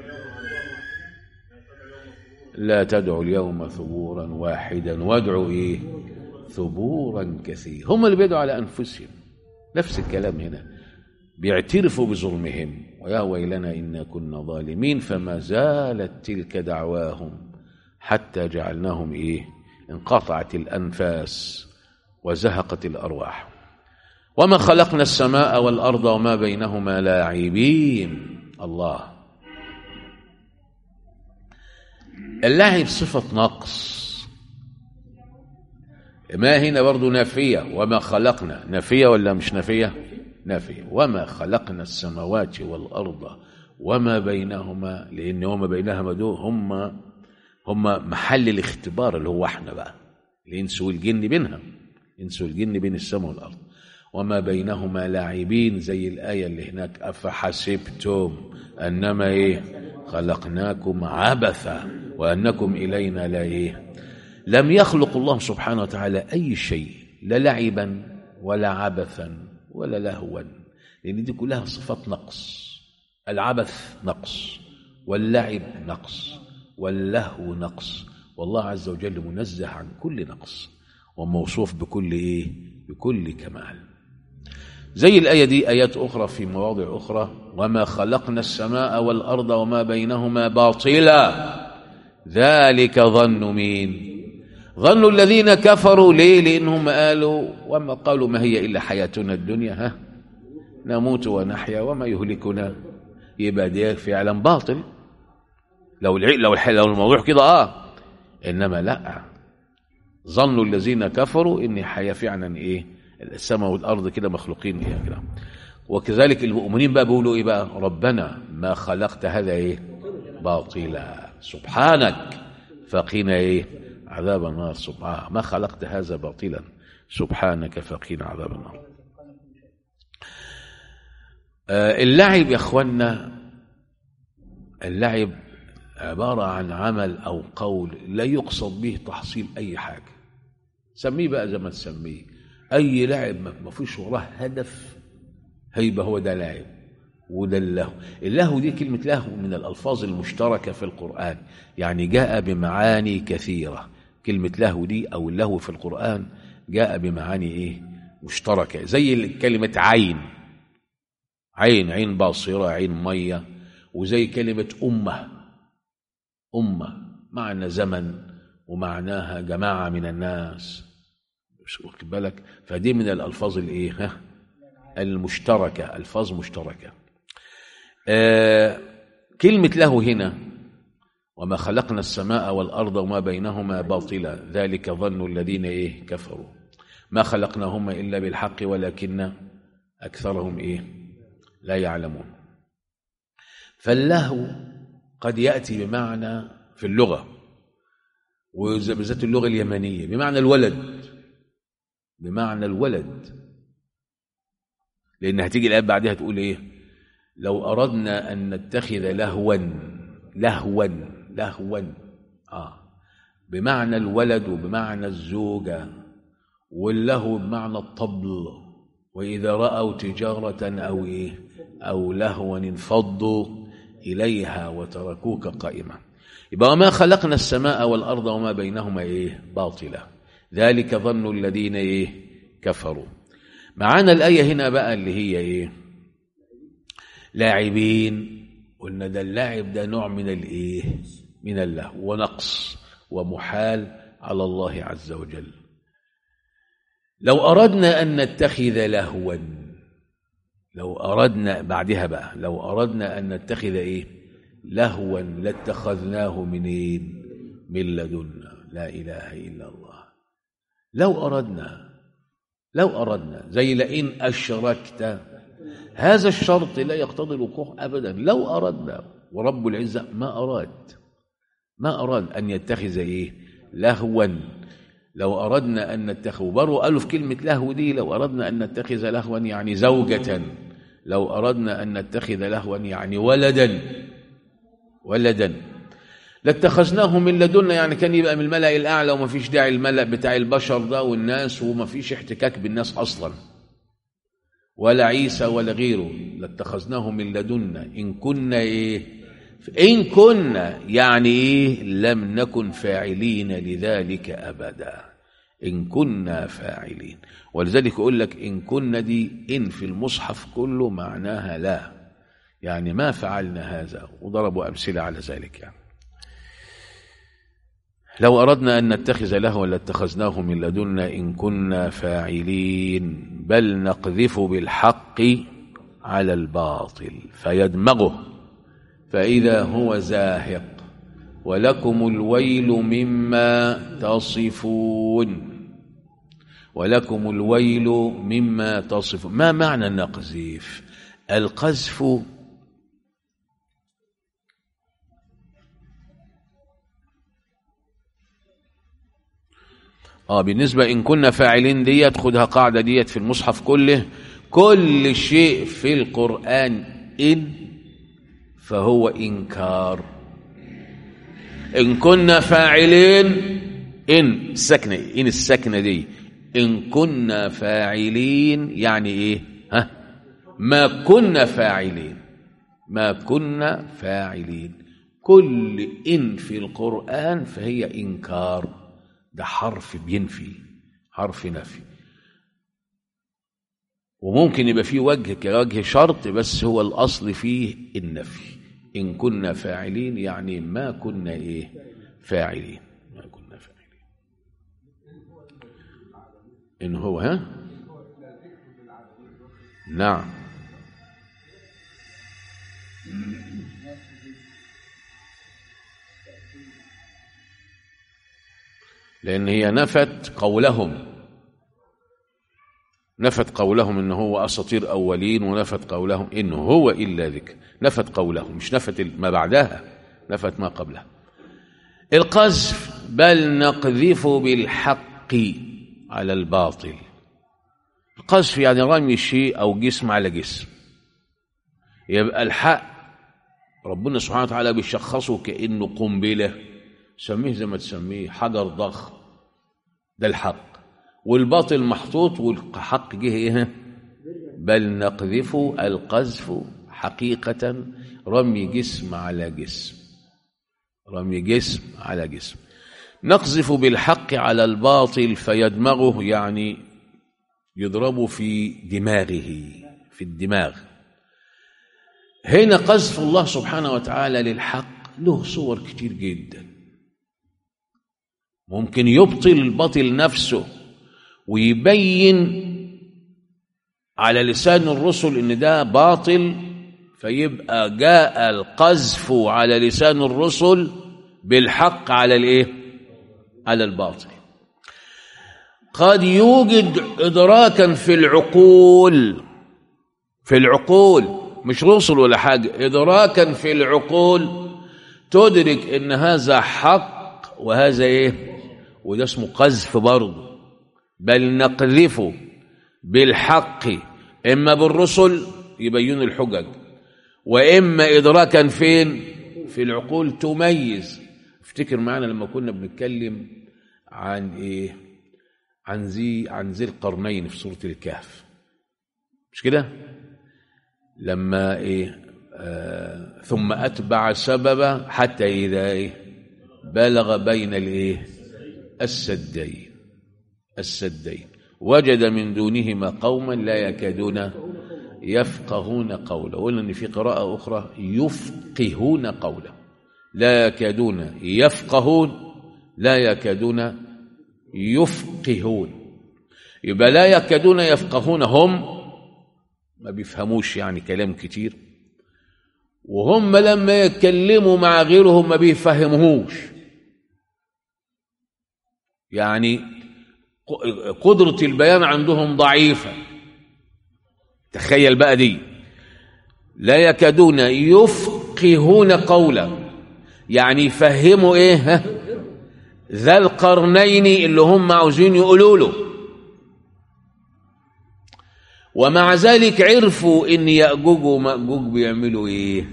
S1: لا تدعوا اليوم ثبورا واحدا وادعوا ايه؟ ثبورا كثيرا. هم اللي بيدعوا على انفسهم. نفس الكلام هنا، بيعترفوا بظلمهم ويا ويلنا إنا كنا ظالمين فما زالت تلك دعواهم حتى جعلناهم ايه؟ انقطعت الانفاس وزهقت الارواح. وما خلقنا السماء والارض وما بينهما لاعبين. الله، اللعب صفة نقص. ما هنا برضو نافية، وما خلقنا نافية ولا مش نافية؟ نافية. وما خلقنا السماوات والأرض وما بينهما، لأن وما بينهما دول هم هم محل الاختبار اللي هو احنا بقى الإنس والجن بينها، الإنس والجن بين السماء والأرض. وما بينهما لاعبين، زي الآية اللي هناك أفحسبتم أنما إيه؟ خلقناكم عبثا وأنكم إلينا لا إيه؟ لم يخلق الله سبحانه وتعالى أي شيء لا لعبا ولا عبثا ولا لهوا، لأن دي كلها صفات نقص. العبث نقص، واللعب نقص، واللهو نقص، والله عز وجل منزه عن كل نقص وموصوف بكل إيه؟ بكل كمال. زي الآية دي آيات أخرى في مواضع أخرى. وما خلقنا السماء والأرض وما بينهما باطلا ذلك ظن مين؟ ظن الذين كفروا. ليه؟ لأنهم قالوا وما قالوا ما هي إلا حياتنا الدنيا ها نموت ونحيا وما يهلكنا. يبقى دي فعلا باطل لو لو لو الموضوع كده اه إنما لا، ظنوا الذين كفروا إن حياة فعلا إيه؟ السماء والأرض كده مخلوقين إيه كده. وكذلك المؤمنين بقى بيقولوا إيه بقى؟ ربنا ما خلقت هذا إيه؟ باطلا سبحانك فقنا إيه؟ عذاب النار. سبحانك ما خلقت هذا باطلا سبحانك فقنا عذاب النار. آه اللعب يا أخوانا، اللعب عبارة عن عمل أو قول لا يقصد به تحصيل أي حاجة. سميه بقى زي ما تسميه، أي لعب ما فيش وراه هدف هيبقى هو ده لعب. وده اللهو. اللهو دي كلمة لهو من الألفاظ المشتركة في القرآن، يعني جاء بمعاني كثيرة. كلمة لهو دي أو اللهو في القرآن جاء بمعاني إيه؟ مشتركة. زي كلمة عين، عين عين باصرة، عين مية. وزي كلمة أمة، أمة معنى زمن ومعناها جماعة من الناس. مش واخد بالك؟ فدي من الألفاظ الإيه؟ ها المشتركة، ألفاظ مشتركة. آه كلمة له هنا وما خلقنا السماء والأرض وما بينهما باطلا ذلك ظن الذين إيه؟ كفروا ما خلقناهما إلا بالحق ولكن أكثرهم إيه؟ لا يعلمون. فاللهو قد يأتي بمعنى في اللغة، وبالذات اللغة اليمنية بمعنى الولد، بمعنى الولد، لأن هتيجي الآية بعدها تقول إيه؟ لو أردنا أن نتخذ لهوا لهوا لهوا آه بمعنى الولد وبمعنى الزوجة، واللهو بمعنى الطبل، وإذا رأوا تجارة أو إيه أو لهوا انفضوا إليها وتركوك قائما. يبقى وما خلقنا السماء والأرض وما بينهما إيه باطلا ذلك ظن الذين إيه كفروا. معانا الآية هنا بقى اللي هي إيه لاعبين، قلنا ده اللعب ده نوع من الإيه من اللهو ونقص ومحال على الله عز وجل. لو أردنا أن نتخذ لهوا، لو أردنا بعدها بقى لو أردنا أن نتخذ إيه لهوا لاتخذناه منين من لدنا. لا إله إلا الله. لو أردنا لو أردنا زي لئن أشركت، هذا الشرط لا يقتضي الوقوع أبدا. لو أردنا، ورب العزة ما أراد ما أراد أن يتخذ إيه لهوا. لو أردنا أن نتخذ، بروا قالوا في كلمة لهو دي لو أردنا أن نتخذ لهوا يعني زوجة، لو أردنا أن نتخذ لهوا يعني ولدا ولدا لاتخذناه من لدنا، يعني كان يبقى من الملأ الأعلى وما فيش داعي الملأ بتاع البشر ده والناس، وما فيش احتكاك بالناس أصلا، ولا عيسى ولا غيره. لاتخذناه من لدنا إن كنا إيه إن كنا يعني إيه لم نكن فاعلين لذلك أبدا، إن كنا فاعلين. ولذلك يقول لك إن كنا دي إن في المصحف كله معناها لا، يعني ما فعلنا هذا، وضربوا أمثلة على ذلك. يعني لو أردنا أن نتخذ لهوا لاتخذناه من لدنا إن كنا فاعلين بل نقذف بالحق على الباطل فيدمغه فإذا هو زاهق ولكم الويل مما تصفون ولكم الويل مما تصفون. ما معنى النقذف؟ القذف اه بالنسبة إن كنا فاعلين ديت خدها قاعدة ديت في المصحف كله، كل شيء في القرآن إن فهو إنكار. إن كنا فاعلين إن السكنة إن السكنة دي إن كنا فاعلين يعني إيه ها ما كنا فاعلين ما كنا فاعلين. كل إن في القرآن فهي إنكار، ده حرف بينفي، حرف نفي، وممكن يبقى فيه وجه كوجه شرط بس هو الأصل فيه النفي. إن كنا فاعلين يعني ما كنا إيه فاعلين ما كنا فاعلين. إن هو ها نعم لأن هي نفت قولهم نفت قولهم إن هو أساطير أولين، ونفت قولهم إن هو إلا ذكر. نفت قولهم مش نفت ما بعدها، نفت ما قبلها. القذف بل نقذف بالحق على الباطل. القذف يعني رمي الشيء أو جسم على جسم. يبقى الحق ربنا سبحانه وتعالى بيشخصه كأنه قنبلة، سميه زي ما تسميه حجر ضخم، ده الحق، والباطل محطوط والحق جه ايه بل نقذف. القذف حقيقة رمي جسم على جسم، رمي جسم على جسم. نقذف بالحق على الباطل فيدمغه يعني يضربه في دماغه، في الدماغ. هنا قذف الله سبحانه وتعالى للحق له صور كتير جدا. ممكن يبطل الباطل نفسه ويبين على لسان الرسل ان ده باطل، فيبقى جاء القذف على لسان الرسل بالحق على الايه على الباطل. قد يوجد ادراكا في العقول في العقول مش رسل ولا حاجه، ادراكا في العقول تدرك ان هذا حق وهذا إيه؟ وده اسمه قذف برضه. بل نقذف بالحق إما بالرسل يبين الحجج، وإما إدراكا فين؟ في العقول تميز. افتكر معنا لما كنا بنتكلم عن إيه؟ عن ذي عن ذي القرنين في سورة الكهف، مش كده؟ لما إيه؟ آه ثم أتبع سببا حتى إذا إيه؟ بلغ بين الإيه؟ السدين السدين وجد من دونهما قوما لا يكادون يفقهون قولا. قلنا ان في قراءة اخرى يفقهون قولا، لا يكادون يفقهون، لا يكادون يفقهون. يبقى لا يكادون يفقهون، هم ما بيفهموش يعني كلام كتير، وهم لما يتكلموا مع غيرهم ما بيفهموهوش. يعني قدرة البيان عندهم ضعيفة. تخيل بقى دي، لا يكادون يفقهون قولا، يعني يفهموا ايه؟ ذا القرنين اللي هم عاوزين يقولوا له. ومع ذلك عرفوا ان يأجوج ومأجوج بيعملوا ايه.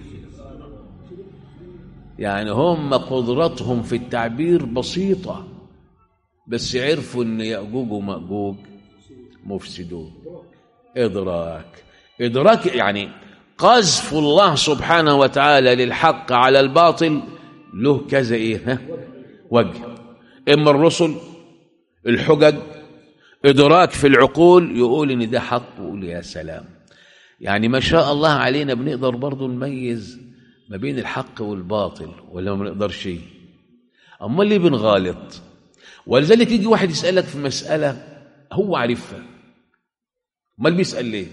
S1: يعني هم قدرتهم في التعبير بسيطة، بس عرفوا ان يأجوج ومأجوج مفسدون. إدراك إدراك يعني قذف الله سبحانه وتعالى للحق على الباطل له كذا إيه؟ ها؟ وجه. إما الرسل، الحجج، إدراك في العقول يقول إن ده حق، ويقول يا سلام. يعني ما شاء الله علينا بنقدر برضو نميز ما بين الحق والباطل، ولا ما نقدر شيء؟ أما اللي بنغالط. ولذلك يجي واحد يسألك في مسألة هو عارفها، امال بيسأل ليه؟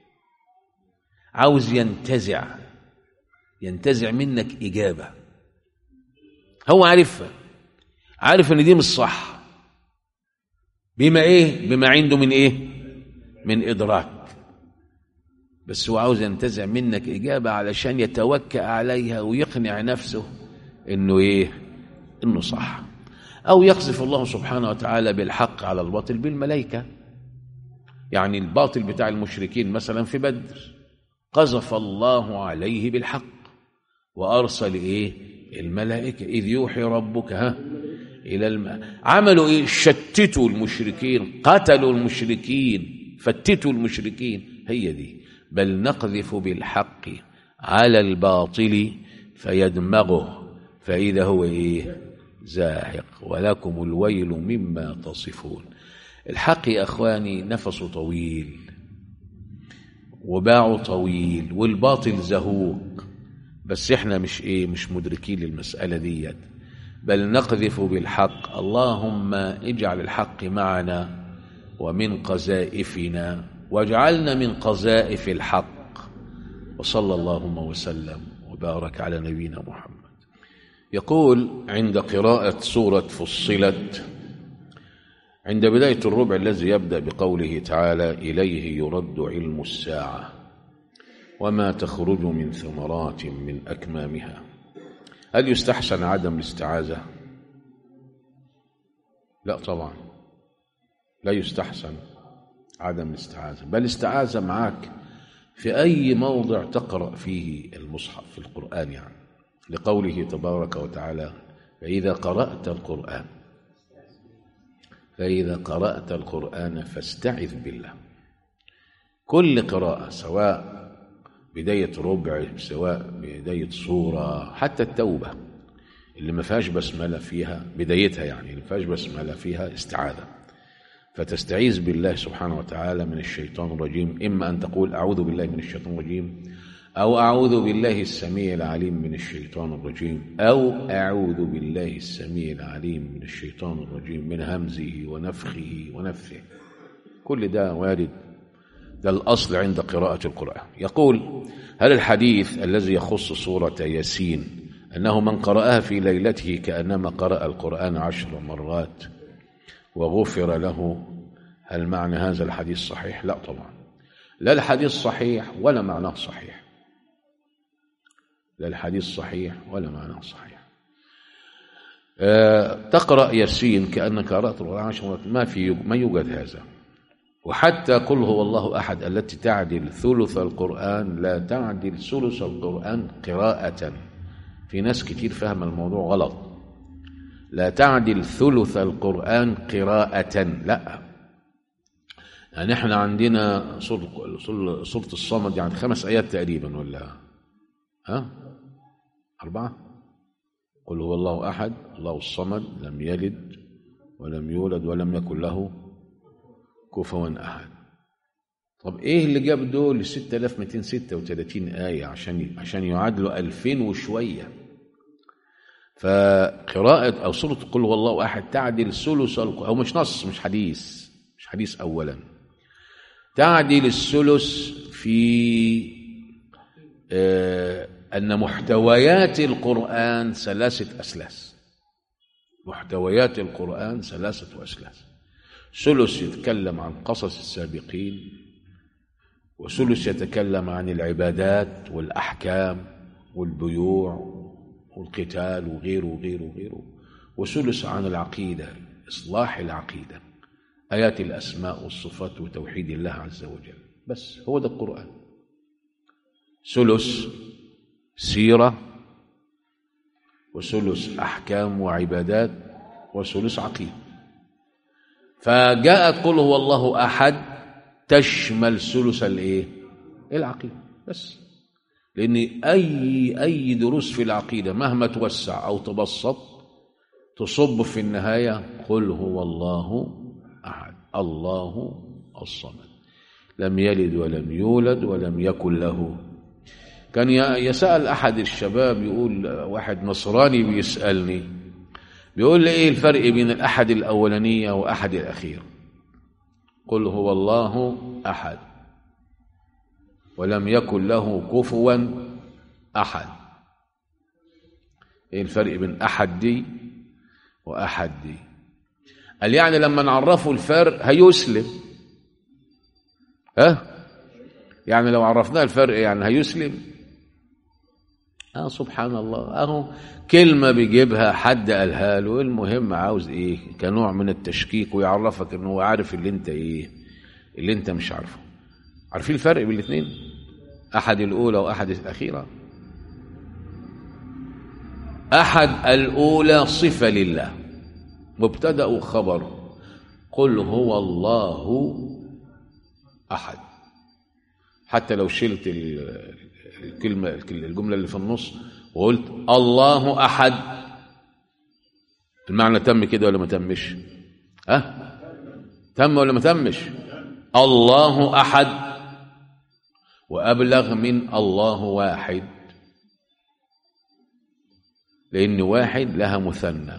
S1: عاوز ينتزع ينتزع منك إجابة هو عارفها، عارف ان دي مش صح، بما ايه؟ بما عنده من ايه؟ من إدراك. بس هو عاوز ينتزع منك إجابة علشان يتوكأ عليها ويقنع نفسه انه ايه؟ انه صح. او يقذف الله سبحانه وتعالى بالحق على الباطل بالملائكة. يعني الباطل بتاع المشركين مثلا في بدر قذف الله عليه بالحق وأرسل إيه؟ الملائكة. إذ يوحي ربك ها إلى الماء. عملوا إيه؟ شتتوا المشركين، قتلوا المشركين، فتتوا المشركين. هي دي. بل نقذف بالحق على الباطل فيدمغه فإذا هو إيه؟ زاهق ولكم الويل مما تصفون. الحق يا أخواني نفسه طويل وباعه طويل، والباطل زهوق، بس احنا مش ايه مش مدركين للمسألة دي. بل نقذف بالحق. اللهم اجعل الحق معنا ومن قذائفنا، واجعلنا من قذائف الحق. وصلى اللهم وسلم وبارك على نبينا محمد. يقول عند قراءة سورة فصلت عند بداية الربع الذي يبدأ بقوله تعالى إليه يرد علم الساعة وما تخرج من ثمرات من أكمامها. هل يستحسن عدم الاستعاذة؟ لا طبعا، لا يستحسن عدم الاستعاذة، بل استعاذة معك في أي موضع تقرأ فيه المصحف في القرآن، يعني لقوله تبارك وتعالى فإذا قرأت القرآن فإذا قرأت القرآن فاستعذ بالله. كل قراءة سواء بداية ربع سواء بداية سورة، حتى التوبة اللي ما فيهاش بسملة فيها بدايتها، يعني اللي ما فيهاش بسملة فيها استعاذة، فتستعيذ بالله سبحانه وتعالى من الشيطان الرجيم. إما أن تقول أعوذ بالله من الشيطان الرجيم، أو أعوذ بالله السميع العليم من الشيطان الرجيم، أو أعوذ بالله السميع العليم من الشيطان الرجيم من همزه ونفخه ونفثه. كل ده وارد، ده الأصل عند قراءة القرآن. يقول هل الحديث الذي يخص سورة ياسين أنه من قرأها في ليلته كأنما قرأ القرآن عشر مرات وغفر له، هل معنى هذا الحديث صحيح؟ لا طبعا، لا الحديث صحيح ولا معناه صحيح، لا الحديث صحيح ولا معناه صحيح. أه تقرأ ياسين كأنك قرأت القرآن عشر مرات، ما في ما يوجد هذا. وحتى قل هو الله أحد التي تعدل ثلث القرآن لا تعدل ثلث القرآن قراءة. في ناس كتير فهم الموضوع غلط. لا تعدل ثلث القرآن قراءة، لا. يعني احنا عندنا سورة سورة الصمد يعني خمس آيات تقريبا ولا ها أربعة. قل هو الله أحد الله الصمد لم يلد ولم يولد ولم يكن له كفوا أحد. طب إيه اللي جاب دول ستة آلاف ومئتين وستة وثلاثين آية عشان عشان يعادلوا ألفين وشوية؟ فقراءة أو سورة قل هو الله أحد تعدل ثلث، أو مش نص، مش حديث، مش حديث أولا، تعدل الثلث في آه أن محتويات القرآن ثلاثة أسلاس. محتويات القرآن ثلاثة أسلاس. ثلث يتكلم عن قصص السابقين، وثلث يتكلم عن العبادات والأحكام والبيوع والقتال وغيره وغيره وغيره، وثلث عن العقيدة، إصلاح العقيدة، آيات الأسماء والصفات وتوحيد الله عز وجل. بس هو ده القرآن. ثلث سيرة، وثلث أحكام وعبادات، وثلث عقيدة. فجاءت قل هو الله أحد تشمل ثلث الايه؟ العقيدة بس. لأن أي أي دروس في العقيدة مهما توسع أو تبسط تصب في النهاية قل هو الله أحد الله الصمد لم يلد ولم يولد ولم يكن له. كان يسأل أحد الشباب، يقول واحد نصراني بيسألني، بيقول لي إيه الفرق بين الأحد الأولانية وأحد الأخير؟ قل هو الله أحد ولم يكن له كفوا أحد. إيه الفرق بين أحد دي وأحد دي؟ قال يعني لما نعرفه الفرق هيسلم. ها؟ يعني لو عرفناه الفرق يعني هيسلم؟ اه سبحان الله. اهو كلمة بيجيبها حد قالها له، المهم عاوز ايه؟ كنوع من التشكيك، ويعرفك انه هو عارف اللي انت ايه، اللي انت مش عارفه. عارفين الفرق بين الاثنين؟ احد الاولى واحد الاخيرة. احد الاولى صفة لله، مبتدأ وخبر. قل هو الله احد. حتى لو شلت الكلمة الجملة اللي في النص وقلت الله أحد، المعنى تم كده ولا ما تمش؟ ها؟ تم ولا ما تمش؟ الله أحد وأبلغ من الله واحد، لأن واحد لها مثنى،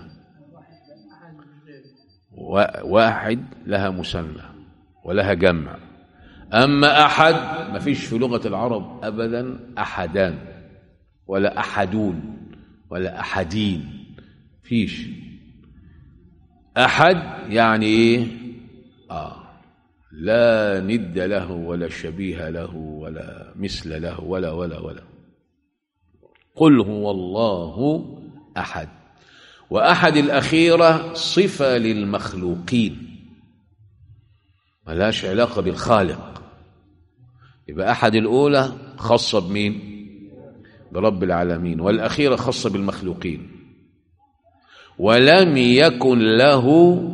S1: واحد لها مثنى ولها جمع. أما أحد ما فيش في لغة العرب أبدا أحدان ولا أحدون ولا أحدين، فيش. أحد يعني إيه؟ آه لا ند له ولا شبيه له ولا مثل له ولا ولا ولا. قل هو الله أحد. وأحد الأخيرة صفة للمخلوقين، ملهاش علاقة بالخالق. يبقى أحد الأولى خاصة بمين؟ برب العالمين. والأخيرة خاصة بالمخلوقين. ولم يكن له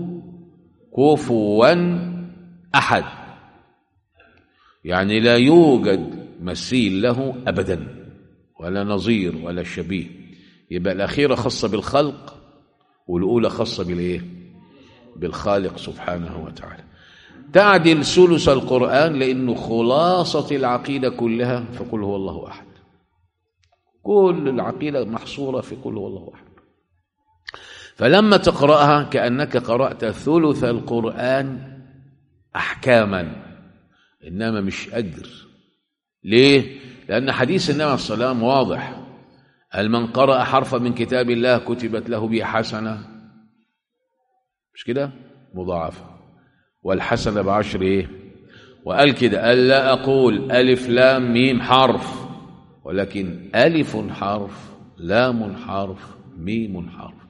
S1: كفوا أحد، يعني لا يوجد مثيل له أبدا ولا نظير ولا شبيه. يبقى الأخيرة خاصة بالخلق والأولى خاصة بالإيه؟ بالخالق سبحانه وتعالى. تعدل ثلث القرآن لأنه خلاصة العقيدة كلها فقل هو الله أحد. كل العقيدة محصورة في قل هو الله أحد. فلما تقرأها كأنك قرأت ثلث القرآن أحكاما، إنما مش أجر. ليه؟ لأن حديث النبي عليه الصلاة والسلام واضح: من قرأ حرفا من كتاب الله كتبت له به حسنة، مش كده؟ مضاعفة، والحسنة بعشر إيه؟ وقال كده: ألا أقول ألف لام ميم حرف، ولكن ألف حرف، لام حرف، ميم حرف.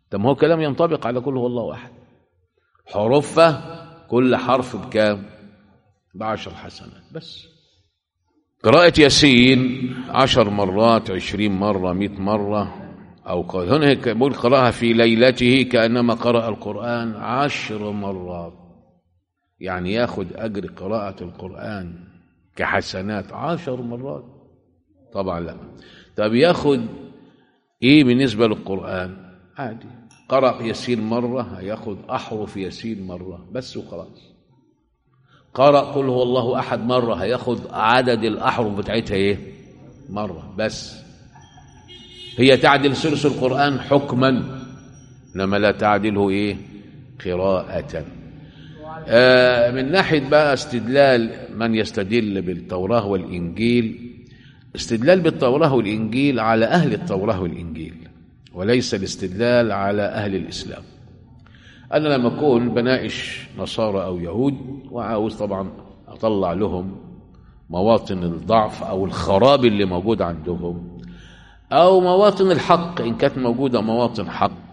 S1: طب هو كلام ينطبق على كل هو الله أحد. حروفه كل حرف بكام؟ بعشر حسنات بس. قراءة ياسين عشر مرات، عشرين مرة، مئة مرة، أو هنا يقول قرأها في ليلته كأنما قرأ القرآن عشر مرات، يعني ياخد أجر قراءة القرآن كحسنات عشر مرات؟ طبعا لا. طب ياخد إيه بالنسبة للقرآن؟ عادي، قرأ ياسين مرة هياخد أحرف ياسين مرة بس وخلاص. قرأ قل هو الله أحد مرة هياخد عدد الأحرف بتاعتها إيه؟ مرة بس. هي تعدل ثلث القرآن حكما، إنما لا تعدله إيه؟ قراءة. آه من ناحية بقى استدلال من يستدل بالتوراة والإنجيل، استدلال بالتوراة والإنجيل على أهل التوراة والإنجيل، وليس الاستدلال على أهل الإسلام. أنا لما أكون بناقش نصارى أو يهود وعاوز طبعا أطلع لهم مواطن الضعف أو الخراب اللي موجود عندهم، أو مواطن الحق إن كانت موجودة مواطن حق،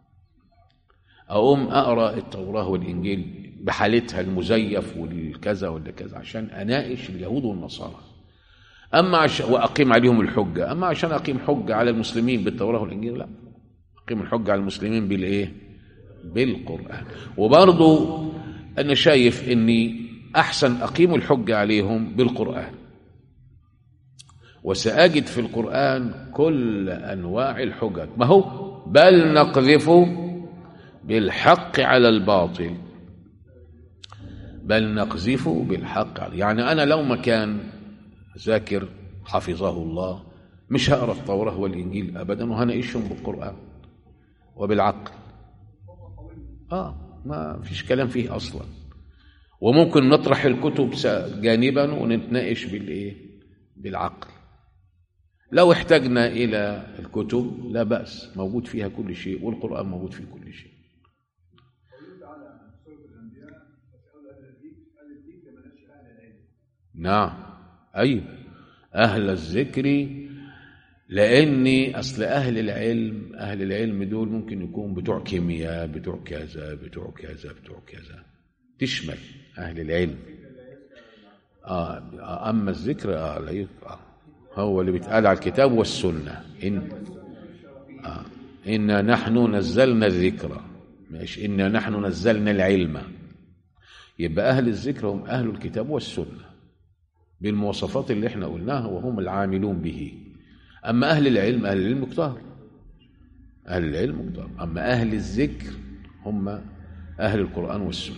S1: أقوم أقرأ التوراة والإنجيل بحالتها المزيف والكذا والكذا عشان أناقش اليهود والنصارى، أما عشان وأقيم عليهم الحجة. أما عشان أقيم حجة على المسلمين بالتوراة والإنجيل لا، أقيم الحجة على المسلمين بالإيه؟ بالقرآن. وبرضو أنا شايف أني أحسن أقيم الحجة عليهم بالقرآن، وسأجد في القرآن كل أنواع الحجج. ما هو بل نقذف بالحق على الباطل، بل نقذف بالحق على، يعني أنا لو مكان ذاكر حفظه الله مش هقرأ التوراة والإنجيل أبدا وهناقشهم بالقرآن وبالعقل. آه ما فيش كلام فيه أصلا. وممكن نطرح الكتب جانبا ونتناقش بالإيه؟ بالعقل. لو احتاجنا إلى الكتب لا بأس، موجود فيها كل شيء، والقرآن موجود فيه كل شيء. نعم أيوه أهل الذكر، لأني أصل أهل العلم أهل العلم دول ممكن يكون بتوع كيمياء، بتوع كذا، بتوع كذا، بتوع كذا، تشمل أهل العلم. آه أما الذكر آه لا آه هو اللي بيتقال على الكتاب والسنة. إن آه إنا نحن نزلنا الذكر، مش إنا نحن نزلنا العلم. يبقى أهل الذكر هم أهل الكتاب والسنة بالمواصفات اللي احنا قلناها وهم العاملون به. أما أهل العلم أهل العلم كتار، أهل العلم كتار. أما أهل الذكر هم أهل القرآن والسنة.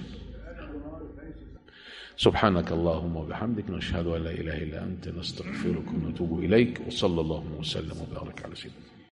S1: سبحانك اللهم وبحمدك نشهد أن لا إله إلا أنت نستغفرك ونتوب إليك، وصلى الله وسلم وبارك على سيدنا